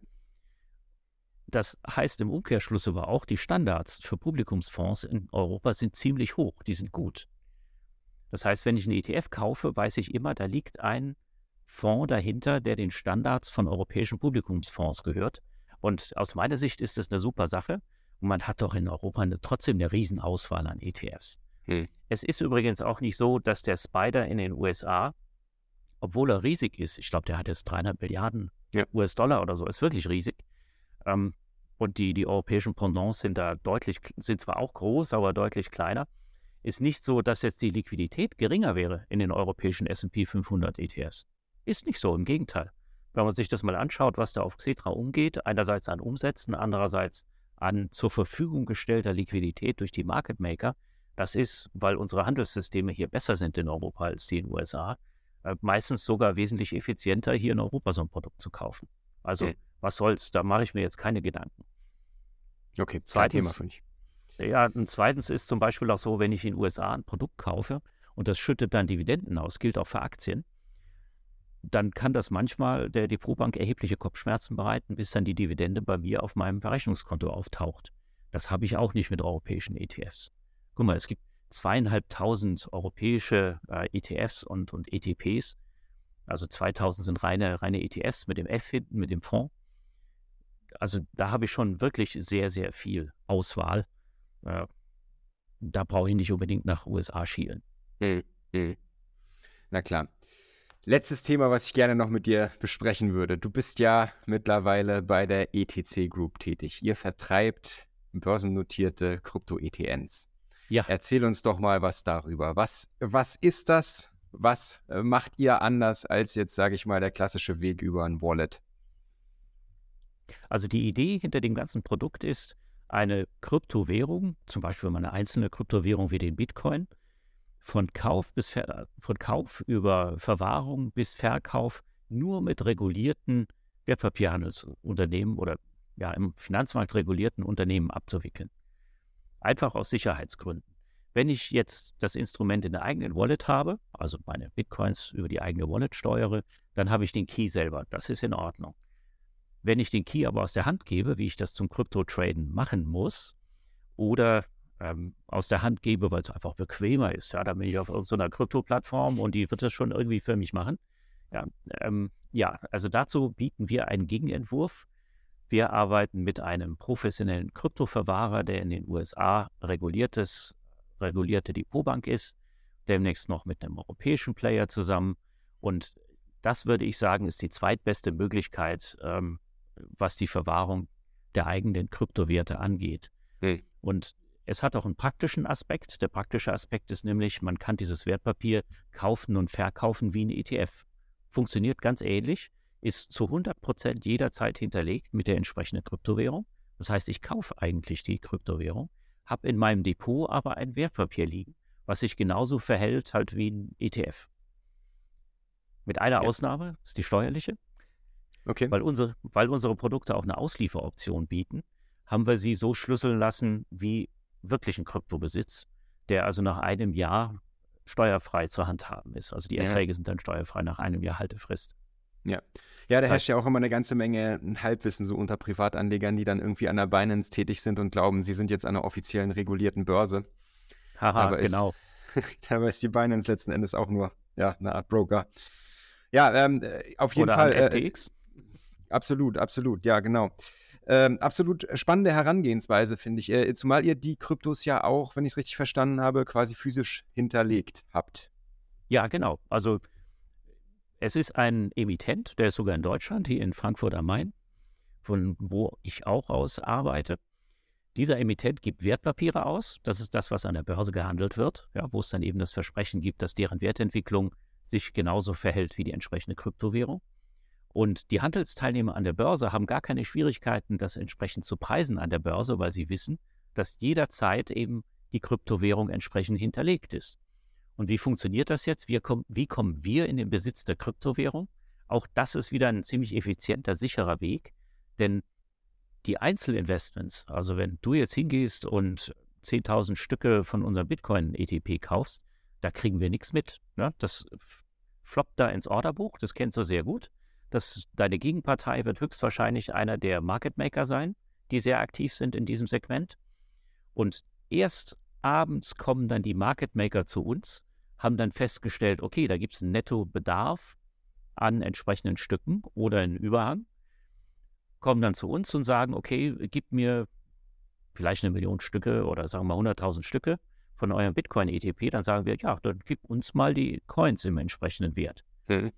Das heißt im Umkehrschluss aber auch, die Standards für Publikumsfonds in Europa sind ziemlich hoch, die sind gut. Das heißt, wenn ich einen E T F kaufe, weiß ich immer, da liegt ein Fonds dahinter, der den Standards von europäischen Publikumsfonds gehört. Und aus meiner Sicht ist das eine super Sache. Und man hat doch in Europa eine, trotzdem eine Riesenauswahl an E T Fs. Hm. Es ist übrigens auch nicht so, dass der SPDR in den U S A, obwohl er riesig ist, ich glaube, der hat jetzt dreihundert Milliarden Ja. U S-Dollar oder so, ist wirklich riesig. Ähm, und die, die europäischen Pendants sind da deutlich, sind zwar auch groß, aber deutlich kleiner. Ist nicht so, dass jetzt die Liquidität geringer wäre in den europäischen S und P fünfhundert E T Fs. Ist nicht so, im Gegenteil. Wenn man sich das mal anschaut, was da auf Xetra umgeht, einerseits an Umsätzen, andererseits an zur Verfügung gestellter Liquidität durch die Market Maker, das ist, weil unsere Handelssysteme hier besser sind in Europa als die in den U S A, äh, meistens sogar wesentlich effizienter, hier in Europa so ein Produkt zu kaufen. Also, Okay. was soll's, da mache ich mir jetzt keine Gedanken. Okay, kein Zweitens- Thema für mich. Ja, und zweitens ist zum Beispiel auch so, wenn ich in den U S A ein Produkt kaufe und das schüttet dann Dividenden aus, gilt auch für Aktien, dann kann das manchmal der Depotbank erhebliche Kopfschmerzen bereiten, bis dann die Dividende bei mir auf meinem Verrechnungskonto auftaucht. Das habe ich auch nicht mit europäischen E T Fs. Guck mal, es gibt zweieinhalbtausend europäische äh, E T Fs und, und E T Ps. Also zweitausend sind reine, reine E T Fs mit dem F hinten, mit dem Fonds. Also da habe ich schon wirklich sehr, sehr viel Auswahl. Äh, da brauche ich nicht unbedingt nach U S A schielen. Hm. Hm. Na klar. Letztes Thema, was ich gerne noch mit dir besprechen würde. Du bist ja mittlerweile bei der E T C Group tätig. Ihr vertreibt börsennotierte Krypto-E T Ns. Ja. Erzähl uns doch mal was darüber. Was, was ist das? Was äh, macht ihr anders als jetzt, sage ich mal, der klassische Weg über ein Wallet? Also die Idee hinter dem ganzen Produkt ist, eine Kryptowährung, zum Beispiel eine einzelne Kryptowährung wie den Bitcoin, von Kauf bis Ver von Kauf über Verwahrung bis Verkauf nur mit regulierten Wertpapierhandelsunternehmen oder ja im Finanzmarkt regulierten Unternehmen abzuwickeln. Einfach aus Sicherheitsgründen. Wenn ich jetzt das Instrument in der eigenen Wallet habe, also meine Bitcoins über die eigene Wallet steuere, dann habe ich den Key selber. Das ist in Ordnung. Wenn ich den Key aber aus der Hand gebe, wie ich das zum Krypto-Traden machen muss, oder ähm, aus der Hand gebe, weil es einfach bequemer ist, ja, dann bin ich auf irgendeiner Krypto-Plattform und die wird das schon irgendwie für mich machen. Ja, ähm, ja, also dazu bieten wir einen Gegenentwurf. Wir arbeiten mit einem professionellen Kryptoverwahrer, der in den U S A reguliertes, regulierte Depotbank ist, demnächst noch mit einem europäischen Player zusammen. Und das, würde ich sagen, ist die zweitbeste Möglichkeit, ähm, was die Verwahrung der eigenen Kryptowerte angeht. Hm. Und es hat auch einen praktischen Aspekt. Der praktische Aspekt ist nämlich, man kann dieses Wertpapier kaufen und verkaufen wie ein E T F. Funktioniert ganz ähnlich, ist zu hundert Prozent jederzeit hinterlegt mit der entsprechenden Kryptowährung. Das heißt, ich kaufe eigentlich die Kryptowährung, habe in meinem Depot aber ein Wertpapier liegen, was sich genauso verhält halt wie ein E T F. Mit einer Ja. Ausnahme, das ist die steuerliche. Okay. Weil unsere, weil unsere Produkte auch eine Auslieferoption bieten, haben wir sie so schlüsseln lassen wie wirklichen Kryptobesitz, der also nach einem Jahr steuerfrei zu handhaben ist. Also die Ja. Erträge sind dann steuerfrei nach einem Jahr Haltefrist. Ja, ja, da Das herrscht ja auch immer eine ganze Menge Halbwissen so unter Privatanlegern, die dann irgendwie an der Binance tätig sind und glauben, sie sind jetzt an einer offiziellen regulierten Börse. Haha, Aber ist- genau. Dabei ist die Binance letzten Endes auch nur ja, eine Art Broker. Ja, ähm, äh, auf jeden Oder Fall. an äh, F T X. Absolut, absolut, ja, genau. Ähm, absolut spannende Herangehensweise, finde ich. Äh, zumal ihr die Kryptos ja auch, wenn ich es richtig verstanden habe, quasi physisch hinterlegt habt. Ja, genau. Also es ist ein Emittent, der ist sogar in Deutschland, hier in Frankfurt am Main, von wo ich auch aus arbeite. Dieser Emittent gibt Wertpapiere aus. Das ist das, was an der Börse gehandelt wird, ja, wo es dann eben das Versprechen gibt, dass deren Wertentwicklung sich genauso verhält wie die entsprechende Kryptowährung. Und die Handelsteilnehmer an der Börse haben gar keine Schwierigkeiten, das entsprechend zu preisen an der Börse, weil sie wissen, dass jederzeit eben die Kryptowährung entsprechend hinterlegt ist. Und wie funktioniert das jetzt? Wir kommen, wie kommen wir in den Besitz der Kryptowährung? Auch das ist wieder ein ziemlich effizienter, sicherer Weg, denn die Einzelinvestments, also wenn du jetzt hingehst und zehntausend Stücke von unserem Bitcoin-E T P kaufst, da kriegen wir nichts mit. Ne? Das floppt da ins Orderbuch, das kennst du sehr gut. Das, deine Gegenpartei wird höchstwahrscheinlich einer der Market Maker sein, die sehr aktiv sind in diesem Segment. Und erst abends kommen dann die Market Maker zu uns, haben dann festgestellt, okay, da gibt es einen Nettobedarf an entsprechenden Stücken oder einen Überhang, kommen dann zu uns und sagen, okay, gib mir vielleicht eine Million Stücke oder sagen wir mal hunderttausend Stücke von eurem Bitcoin-E T P, dann sagen wir, ja, dann gib uns mal die Coins im entsprechenden Wert. Hm.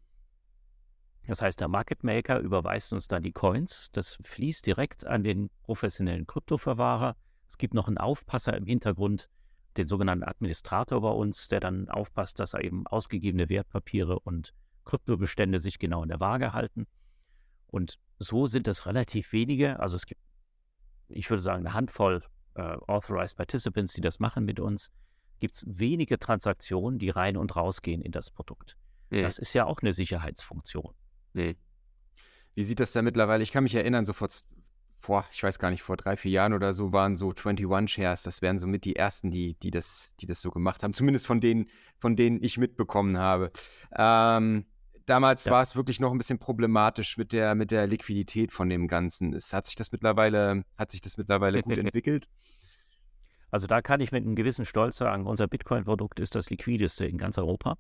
Das heißt, der Market Maker überweist uns dann die Coins, das fließt direkt an den professionellen Kryptoverwahrer. Es gibt noch einen Aufpasser im Hintergrund, den sogenannten Administrator bei uns, der dann aufpasst, dass er eben ausgegebene Wertpapiere und Kryptobestände sich genau in der Waage halten. Und so sind es relativ wenige, also es gibt, ich würde sagen, eine Handvoll äh, Authorized Participants, die das machen mit uns, gibt es wenige Transaktionen, die rein und rausgehen in das Produkt. Nee. Das ist ja auch eine Sicherheitsfunktion. Nee. Wie sieht das da mittlerweile? Ich kann mich erinnern, so vor, vor, ich weiß gar nicht, vor drei, vier Jahren oder so waren so einundzwanzig Shares, das wären so mit die ersten, die, die, das, die das so gemacht haben, zumindest von denen, von denen ich mitbekommen habe. Ähm, damals Ja. war es wirklich noch ein bisschen problematisch mit der, mit der Liquidität von dem Ganzen. Es hat sich das mittlerweile, hat sich das mittlerweile gut entwickelt? Also da kann ich mit einem gewissen Stolz sagen, unser Bitcoin-Produkt ist das liquideste in ganz Europa.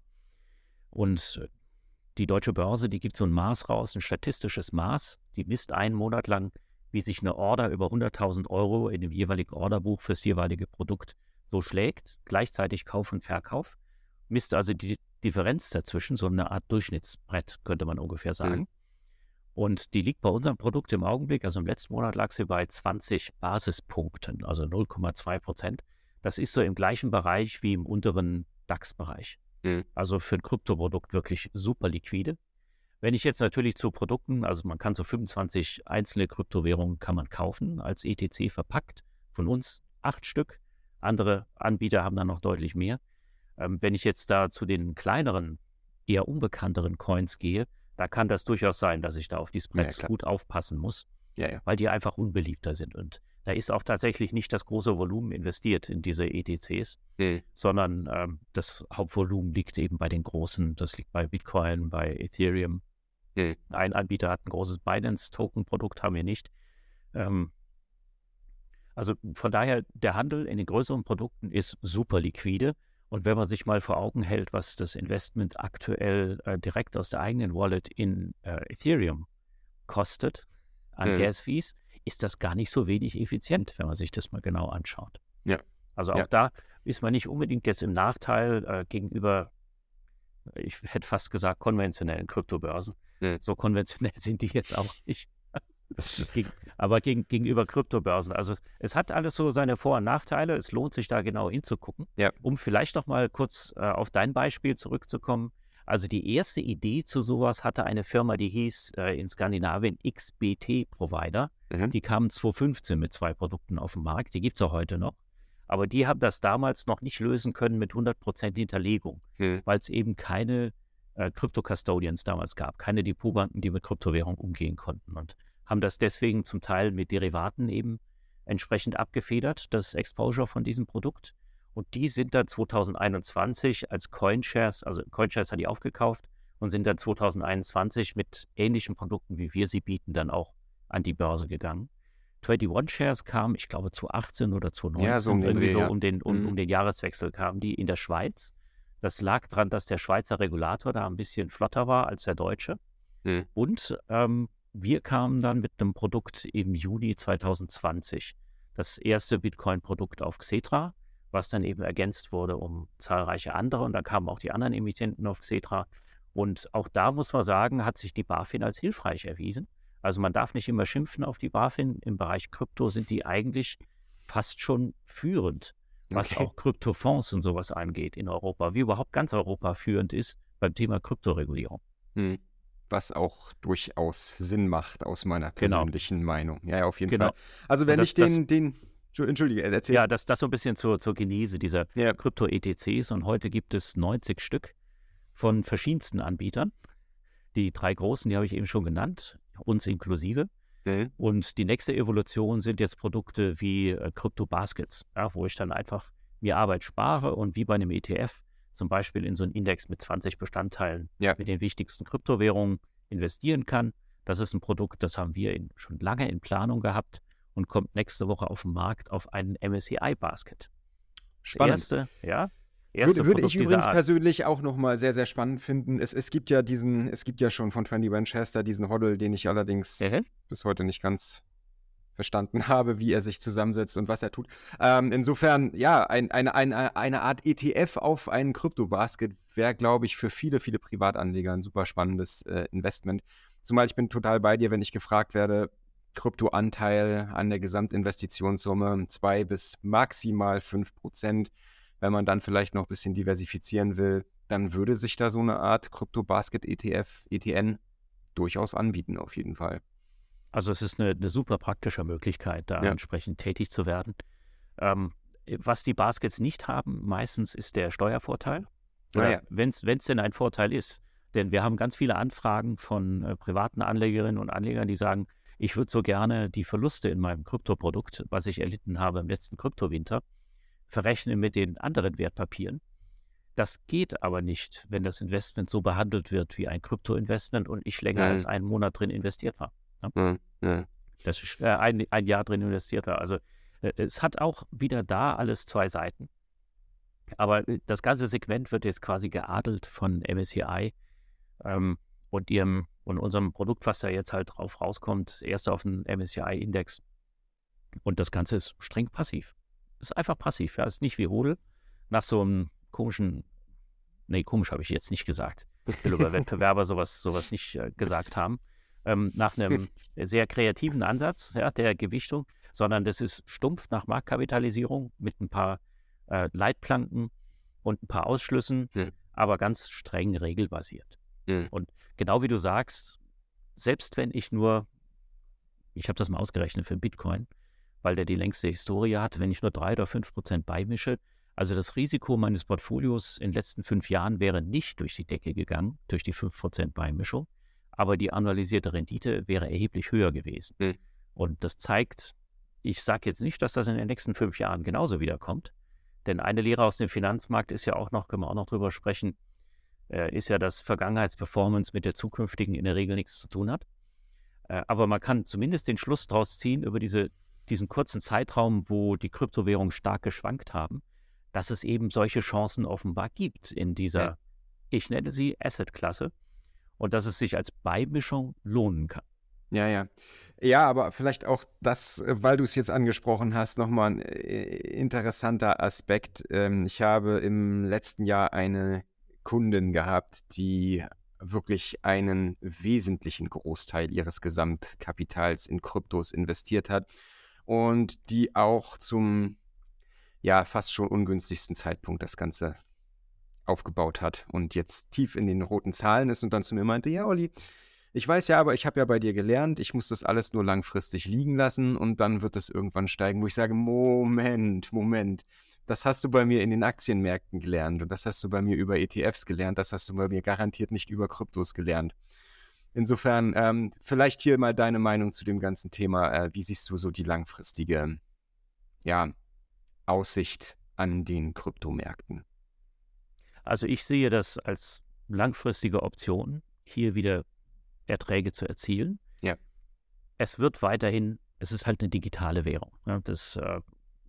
Und die Deutsche Börse, die gibt so ein Maß raus, ein statistisches Maß, die misst einen Monat lang, wie sich eine Order über hunderttausend Euro in dem jeweiligen Orderbuch fürs jeweilige Produkt so schlägt, gleichzeitig Kauf und Verkauf, misst also die Differenz dazwischen, so eine Art Durchschnittsbrett, könnte man ungefähr sagen. Mhm. Und die liegt bei unserem Produkt im Augenblick, also im letzten Monat lag sie bei zwanzig Basispunkten, also null Komma zwei Prozent. Das ist so im gleichen Bereich wie im unteren DAX-Bereich. Mhm. Also für ein Kryptoprodukt wirklich super liquide. Wenn ich jetzt natürlich zu Produkten, also man kann so fünfundzwanzig einzelne Kryptowährungen kann man kaufen, als E T C verpackt, von uns acht Stück. Andere Anbieter haben dann noch deutlich mehr. Ähm, wenn ich jetzt da zu den kleineren, eher unbekannteren Coins gehe, da kann das durchaus sein, dass ich da auf die Spreads Ja, klar. gut aufpassen muss, Ja, ja. weil die einfach unbeliebter sind. Und da ist auch tatsächlich nicht das große Volumen investiert in diese E T Cs, Nee. sondern ähm, das Hauptvolumen liegt eben bei den großen, das liegt bei Bitcoin, bei Ethereum. Nee. Ein Anbieter hat ein großes Binance-Token-Produkt, haben wir nicht. Ähm, also von daher, der Handel in den größeren Produkten ist super liquide. Und wenn man sich mal vor Augen hält, was das Investment aktuell äh, direkt aus der eigenen Wallet in äh, Ethereum kostet an Mhm. Gas-Fees, ist das gar nicht so wenig effizient, wenn man sich das mal genau anschaut. Ja. Also auch Ja. da ist man nicht unbedingt jetzt im Nachteil äh, gegenüber, ich hätte fast gesagt, konventionellen Kryptobörsen. Mhm. So konventionell sind die jetzt auch nicht. Gegen- aber gegen, gegenüber Kryptobörsen. Also es hat alles so seine Vor- und Nachteile. Es lohnt sich da genau hinzugucken. Ja. Um vielleicht noch mal kurz äh, auf dein Beispiel zurückzukommen. Also die erste Idee zu sowas hatte eine Firma, die hieß äh, in Skandinavien X B T Provider. Mhm. Die kamen zweitausendfünfzehn mit zwei Produkten auf den Markt. Die gibt es auch heute noch. Aber die haben das damals noch nicht lösen können mit hundert Prozent Hinterlegung, Mhm. weil es eben keine äh, Crypto-Custodians damals gab, keine Depotbanken, die mit Kryptowährung umgehen konnten und haben das deswegen zum Teil mit Derivaten eben entsprechend abgefedert, das Exposure von diesem Produkt. Und die sind dann zweitausendeinundzwanzig als CoinShares, also CoinShares hat die aufgekauft und sind dann zweitausendeinundzwanzig mit ähnlichen Produkten, wie wir sie bieten, dann auch an die Börse gegangen. einundzwanzig Shares kam, ich glaube, zweitausendachtzehn oder zweitausendneunzehn, Ja, so um den irgendwie Dreh, so ja. um den, um, Mhm. um den Jahreswechsel kamen die in der Schweiz. Das lag daran, dass der Schweizer Regulator da ein bisschen flotter war als der deutsche. Mhm. Und ähm, wir kamen dann mit einem Produkt im Juni zweitausendzwanzig. Das erste Bitcoin-Produkt auf Xetra, was dann eben ergänzt wurde um zahlreiche andere. Und dann kamen auch die anderen Emittenten auf Xetra. Und auch da muss man sagen, hat sich die BaFin als hilfreich erwiesen. Also man darf nicht immer schimpfen auf die BaFin. Im Bereich Krypto sind die eigentlich fast schon führend, was Okay. auch Kryptofonds und sowas angeht in Europa, wie überhaupt ganz Europa führend ist beim Thema Kryptoregulierung. Mhm. Was auch durchaus Sinn macht, aus meiner Genau. persönlichen Meinung. Ja, ja, auf jeden Genau. Fall. Also wenn das- ich den, den, Entschuldige, erzähl. Ja, das, das so ein bisschen zur, zur Genese dieser Ja. Krypto-E T Cs. Und heute gibt es neunzig Stück von verschiedensten Anbietern. Die drei großen, die habe ich eben schon genannt, uns inklusive. Mhm. Und die nächste Evolution sind jetzt Produkte wie äh, Krypto-Baskets, ja, wo ich dann einfach mir Arbeit spare und wie bei einem E T F zum Beispiel in so einen Index mit zwanzig Bestandteilen Ja. mit den wichtigsten Kryptowährungen investieren kann. Das ist ein Produkt, das haben wir in, schon lange in Planung gehabt und kommt nächste Woche auf den Markt auf einen M S C I-Basket. Spannend. Das erste, ja, erste Würde, würde Produkt ich dieser übrigens Art. persönlich auch nochmal sehr, sehr spannend finden. Es, es gibt ja diesen, es gibt ja schon von einundzwanzig Chester diesen Hodl, den ich allerdings Mhm. bis heute nicht ganz verstanden habe, wie er sich zusammensetzt und was er tut. Ähm, insofern, ja, ein, eine, eine, eine Art E T F auf einen Krypto-Basket wäre, glaube ich, für viele, viele Privatanleger ein super spannendes äh, Investment. Zumal ich bin total bei dir, wenn ich gefragt werde, Kryptoanteil an der Gesamtinvestitionssumme zwei bis maximal fünf Prozent. Wenn man dann vielleicht noch ein bisschen diversifizieren will, dann würde sich da so eine Art Krypto-Basket-E T F, E T N durchaus anbieten, auf jeden Fall. Also es ist eine, eine super praktische Möglichkeit, da Ja. entsprechend tätig zu werden. Ähm, was die Baskets nicht haben, meistens ist der Steuervorteil. Ah, Oder ja. wenn es denn ein Vorteil ist. Denn wir haben ganz viele Anfragen von äh, privaten Anlegerinnen und Anlegern, die sagen, ich würde so gerne die Verluste in meinem Kryptoprodukt, was ich erlitten habe im letzten Kryptowinter, verrechnen mit den anderen Wertpapieren. Das geht aber nicht, wenn das Investment so behandelt wird wie ein Kryptoinvestment und ich länger Mhm. als einen Monat drin investiert war. Ja, ja. Das ist äh, ein, ein Jahr drin investiert war. Also äh, es hat auch wieder da alles zwei Seiten. Aber äh, das ganze Segment wird jetzt quasi geadelt von M S C I ähm, und ihrem und unserem Produkt, was da jetzt halt drauf rauskommt, das erste auf den M S C I-Index. Und das Ganze ist streng passiv. Ist einfach passiv. Ja, ist nicht wie Hodl. Nach so einem komischen, nee, komisch habe ich jetzt nicht gesagt. Ich will über Wettbewerber sowas, sowas nicht äh, gesagt haben. Ähm, nach einem sehr kreativen Ansatz, ja, der Gewichtung, sondern das ist stumpf nach Marktkapitalisierung mit ein paar äh, Leitplanken und ein paar Ausschlüssen, Ja. aber ganz streng regelbasiert. Ja. Und genau wie du sagst, selbst wenn ich nur, ich habe das mal ausgerechnet für Bitcoin, weil der die längste Historie hat, wenn ich nur drei oder fünf Prozent beimische, also das Risiko meines Portfolios in den letzten fünf Jahren wäre nicht durch die Decke gegangen, durch die fünf Prozent Beimischung, aber die annualisierte Rendite wäre erheblich höher gewesen. Mhm. Und das zeigt, ich sage jetzt nicht, dass das in den nächsten fünf Jahren genauso wiederkommt, denn eine Lehre aus dem Finanzmarkt ist ja auch noch, können wir auch noch drüber sprechen, äh, ist ja, dass Vergangenheitsperformance mit der zukünftigen in der Regel nichts zu tun hat. Äh, aber man kann zumindest den Schluss daraus ziehen über diese, diesen kurzen Zeitraum, wo die Kryptowährungen stark geschwankt haben, dass es eben solche Chancen offenbar gibt in dieser, Ja. ich nenne sie Asset-Klasse, und dass es sich als Beimischung lohnen kann. Ja, ja. Ja, aber vielleicht auch das, äh, weil du es jetzt angesprochen hast, nochmal ein äh, interessanter Aspekt. Ähm, ich habe im letzten Jahr eine Kundin gehabt, die wirklich einen wesentlichen Großteil ihres Gesamtkapitals in Kryptos investiert hat und die auch zum ja fast schon ungünstigsten Zeitpunkt das Ganze aufgebaut hat und jetzt tief in den roten Zahlen ist und dann zu mir meinte, ja Olli, ich weiß ja, aber ich habe ja bei dir gelernt, ich muss das alles nur langfristig liegen lassen und dann wird es irgendwann steigen, wo ich sage, Moment, Moment, das hast du bei mir in den Aktienmärkten gelernt und das hast du bei mir über E T Fs gelernt, das hast du bei mir garantiert nicht über Kryptos gelernt. Insofern, ähm, vielleicht hier mal deine Meinung zu dem ganzen Thema. Äh, wie siehst du so die langfristige ja, Aussicht an den Kryptomärkten? Also ich sehe das als langfristige Option, hier wieder Erträge zu erzielen. Ja. Es wird weiterhin, es ist halt eine digitale Währung. Ja, das äh,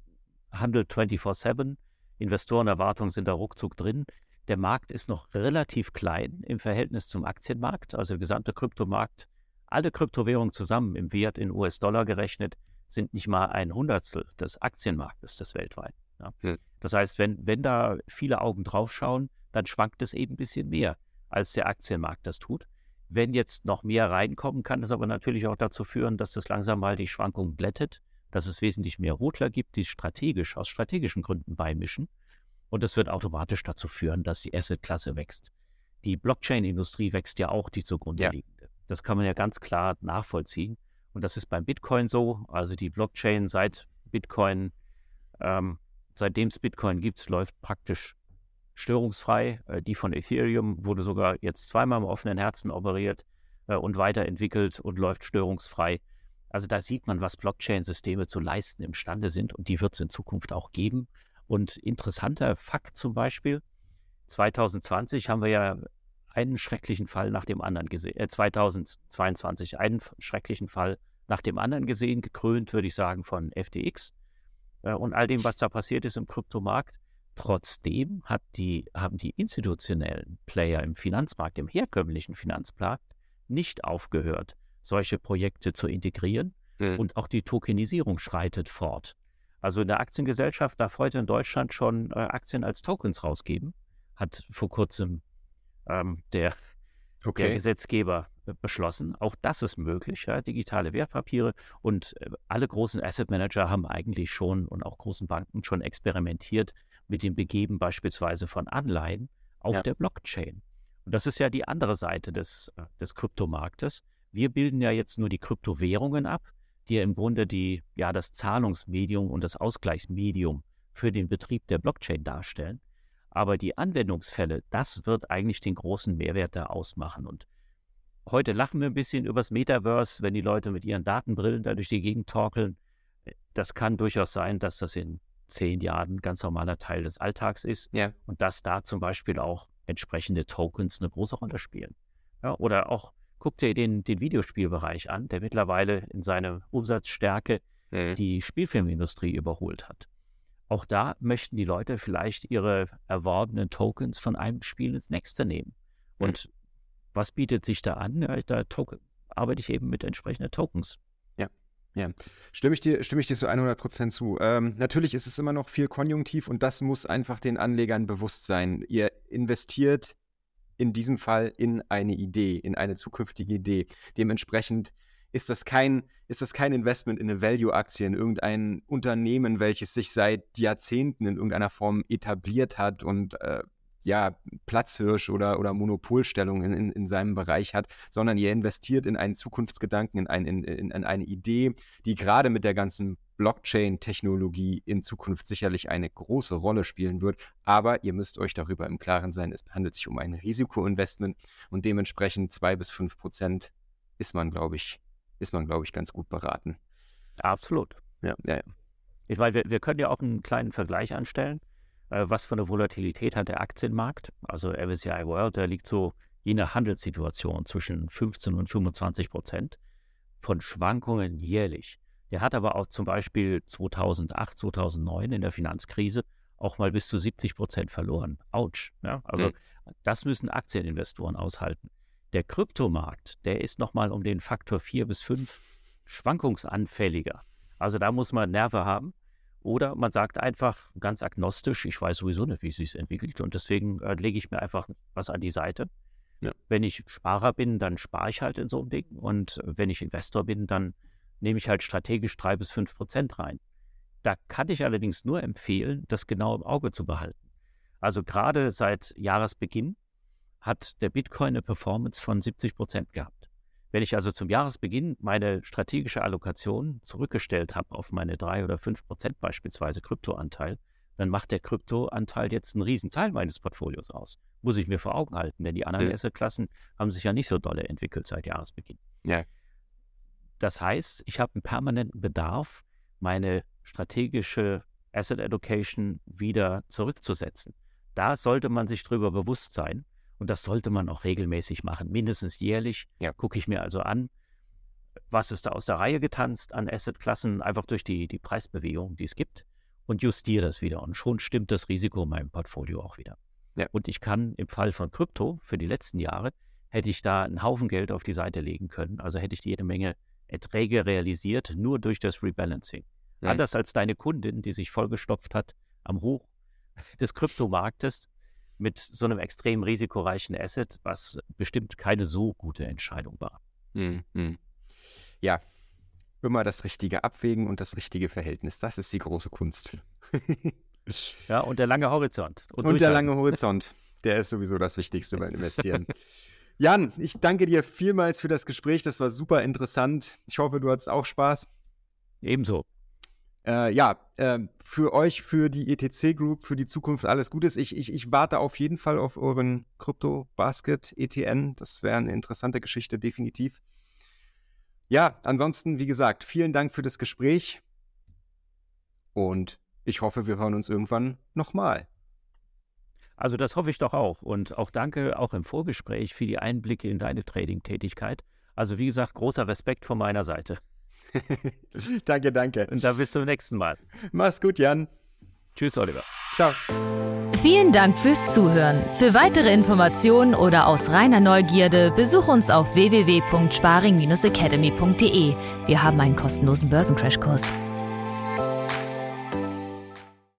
handelt vierundzwanzig sieben, Investorenerwartungen sind da ruckzuck drin. Der Markt ist noch relativ klein im Verhältnis zum Aktienmarkt, also der gesamte Kryptomarkt. Alle Kryptowährungen zusammen im Wert in U S Dollar gerechnet sind nicht mal ein Hundertstel des Aktienmarktes des weltweit. Ja. Hm. Das heißt, wenn, wenn da viele Augen drauf schauen, dann schwankt es eben ein bisschen mehr, als der Aktienmarkt das tut. Wenn jetzt noch mehr reinkommen, kann das aber natürlich auch dazu führen, dass das langsam mal die Schwankungen glättet, dass es wesentlich mehr Hodler gibt, die strategisch, aus strategischen Gründen beimischen. Und das wird automatisch dazu führen, dass die Assetklasse wächst. Die Blockchain-Industrie wächst ja auch, die zugrunde Ja. liegende. Das kann man ja ganz klar nachvollziehen. Und das ist beim Bitcoin so. Also die Blockchain seit Bitcoin, ähm, seitdem es Bitcoin gibt, läuft praktisch störungsfrei. Äh, die von Ethereum wurde sogar jetzt zweimal im offenen Herzen operiert äh, und weiterentwickelt und läuft störungsfrei. Also da sieht man, was Blockchain-Systeme zu leisten imstande sind und die wird es in Zukunft auch geben. Und interessanter Fakt zum Beispiel, zwanzig zwanzig haben wir ja einen schrecklichen Fall nach dem anderen gesehen, äh, zwanzig zweiundzwanzig einen schrecklichen Fall nach dem anderen gesehen, gekrönt, würde ich sagen, von F T X äh, und all dem, was da passiert ist im Kryptomarkt. Trotzdem hat die, haben die institutionellen Player im Finanzmarkt, im herkömmlichen Finanzmarkt, nicht aufgehört, solche Projekte zu integrieren. Mhm. Und auch die Tokenisierung schreitet fort. Also eine Aktiengesellschaft darf heute in Deutschland schon äh, Aktien als Tokens rausgeben, hat vor kurzem ähm, der, Okay. der Gesetzgeber äh, beschlossen. Auch das ist möglich, ja, digitale Wertpapiere. Und äh, alle großen Asset Manager haben eigentlich schon und auch großen Banken schon experimentiert mit dem Begeben beispielsweise von Anleihen auf Ja. der Blockchain. Und das ist ja die andere Seite des, äh, des Kryptomarktes. Wir bilden ja jetzt nur die Kryptowährungen ab, die ja im Grunde die, ja, das Zahlungsmedium und das Ausgleichsmedium für den Betrieb der Blockchain darstellen. Aber die Anwendungsfälle, das wird eigentlich den großen Mehrwert da ausmachen. Und heute lachen wir ein bisschen übers Metaverse, wenn die Leute mit ihren Datenbrillen da durch die Gegend torkeln. Das kann durchaus sein, dass das in zehn Jahren ein ganz normaler Teil des Alltags ist. Ja. Und dass da zum Beispiel auch entsprechende Tokens eine große Rolle spielen. Ja, oder auch guck dir den, den Videospielbereich an, der mittlerweile in seiner Umsatzstärke Mhm. die Spielfilmindustrie überholt hat. Auch da möchten die Leute vielleicht ihre erworbenen Tokens von einem Spiel ins nächste nehmen. Und mhm. was bietet sich da an? Ja, da Token, arbeite ich eben mit entsprechenden Tokens. Ja, stimme ich dir, stimme ich dir zu hundert Prozent zu. Ähm, natürlich ist es immer noch viel konjunktiv und das muss einfach den Anlegern bewusst sein. Ihr investiert in diesem Fall in eine Idee, in eine zukünftige Idee. Dementsprechend ist das kein, ist das kein Investment in eine Value-Aktie, in irgendein Unternehmen, welches sich seit Jahrzehnten in irgendeiner Form etabliert hat und äh, ja, Platzhirsch oder, oder Monopolstellung in, in, in seinem Bereich hat, sondern ihr investiert in einen Zukunftsgedanken, in, ein, in, in, in eine Idee, die gerade mit der ganzen Blockchain-Technologie in Zukunft sicherlich eine große Rolle spielen wird. Aber ihr müsst euch darüber im Klaren sein, es handelt sich um ein Risikoinvestment und dementsprechend zwei bis fünf Prozent ist man, glaube ich, ist man, glaube ich, ganz gut beraten. Absolut. Ja, ja, ja. Ich meine, wir, wir können ja auch einen kleinen Vergleich anstellen. Was für eine Volatilität hat der Aktienmarkt? Also M S C I World, der liegt so je nach Handelssituation zwischen fünfzehn und fünfundzwanzig Prozent von Schwankungen jährlich. Der hat aber auch zum Beispiel zweitausendacht, zweitausendneun in der Finanzkrise auch mal bis zu siebzig Prozent verloren. Autsch. Ja? Also mhm. das müssen Aktieninvestoren aushalten. Der Kryptomarkt, der ist nochmal um den Faktor vier bis fünf schwankungsanfälliger. Also da muss man Nerven haben. Oder man sagt einfach ganz agnostisch, ich weiß sowieso nicht, wie es sich entwickelt und deswegen äh, lege ich mir einfach was an die Seite. Ja. Wenn ich Sparer bin, dann spare ich halt in so einem Ding. Und wenn ich Investor bin, dann nehme ich halt strategisch drei bis fünf Prozent rein. Da kann ich allerdings nur empfehlen, das genau im Auge zu behalten. Also gerade seit Jahresbeginn hat der Bitcoin eine Performance von siebzig Prozent gehabt. Wenn ich also zum Jahresbeginn meine strategische Allokation zurückgestellt habe auf meine drei oder fünf Prozent beispielsweise Kryptoanteil, dann macht der Kryptoanteil jetzt einen riesen Teil meines Portfolios aus. Muss ich mir vor Augen halten, denn die anderen ja. Assetklassen haben sich ja nicht so dolle entwickelt seit Jahresbeginn. Ja. Das heißt, ich habe einen permanenten Bedarf, meine strategische Asset Allocation wieder zurückzusetzen. Da sollte man sich drüber bewusst sein und das sollte man auch regelmäßig machen. Mindestens jährlich ja. gucke ich mir also an, was ist da aus der Reihe getanzt an Assetklassen, einfach durch die, die Preisbewegung, die es gibt, und justiere das wieder. Und schon stimmt das Risiko in meinem Portfolio auch wieder. Ja. Und ich kann im Fall von Krypto für die letzten Jahre, hätte ich da einen Haufen Geld auf die Seite legen können. Also hätte ich jede Menge Erträge realisiert, nur durch das Rebalancing. Ja. Anders als deine Kundin, die sich vollgestopft hat am Hoch des Kryptomarktes mit so einem extrem risikoreichen Asset, was bestimmt keine so gute Entscheidung war. Mhm. Ja, immer das Richtige abwägen und das richtige Verhältnis, das ist die große Kunst. Ja, und der lange Horizont. Und, und der lange Horizont, der ist sowieso das Wichtigste beim Investieren. Jan, ich danke dir vielmals für das Gespräch, das war super interessant. Ich hoffe, du hattest auch Spaß. Ebenso. Äh, ja, äh, für euch, für die E T C Group, für die Zukunft alles Gutes. Ich, ich, ich warte auf jeden Fall auf euren Crypto-Basket E T N. Das wäre eine interessante Geschichte, definitiv. Ja, ansonsten, wie gesagt, vielen Dank für das Gespräch und ich hoffe, wir hören uns irgendwann nochmal. Also das hoffe ich doch auch und auch danke auch im Vorgespräch für die Einblicke in deine Trading-Tätigkeit. Also wie gesagt, großer Respekt von meiner Seite. Danke, danke. Und dann bis zum nächsten Mal. Mach's gut, Jan. Tschüss, Oliver. Ciao. Vielen Dank fürs Zuhören. Für weitere Informationen oder aus reiner Neugierde besuch uns auf w w w punkt sparing Bindestrich academy punkt d e. Wir haben einen kostenlosen Börsencrashkurs.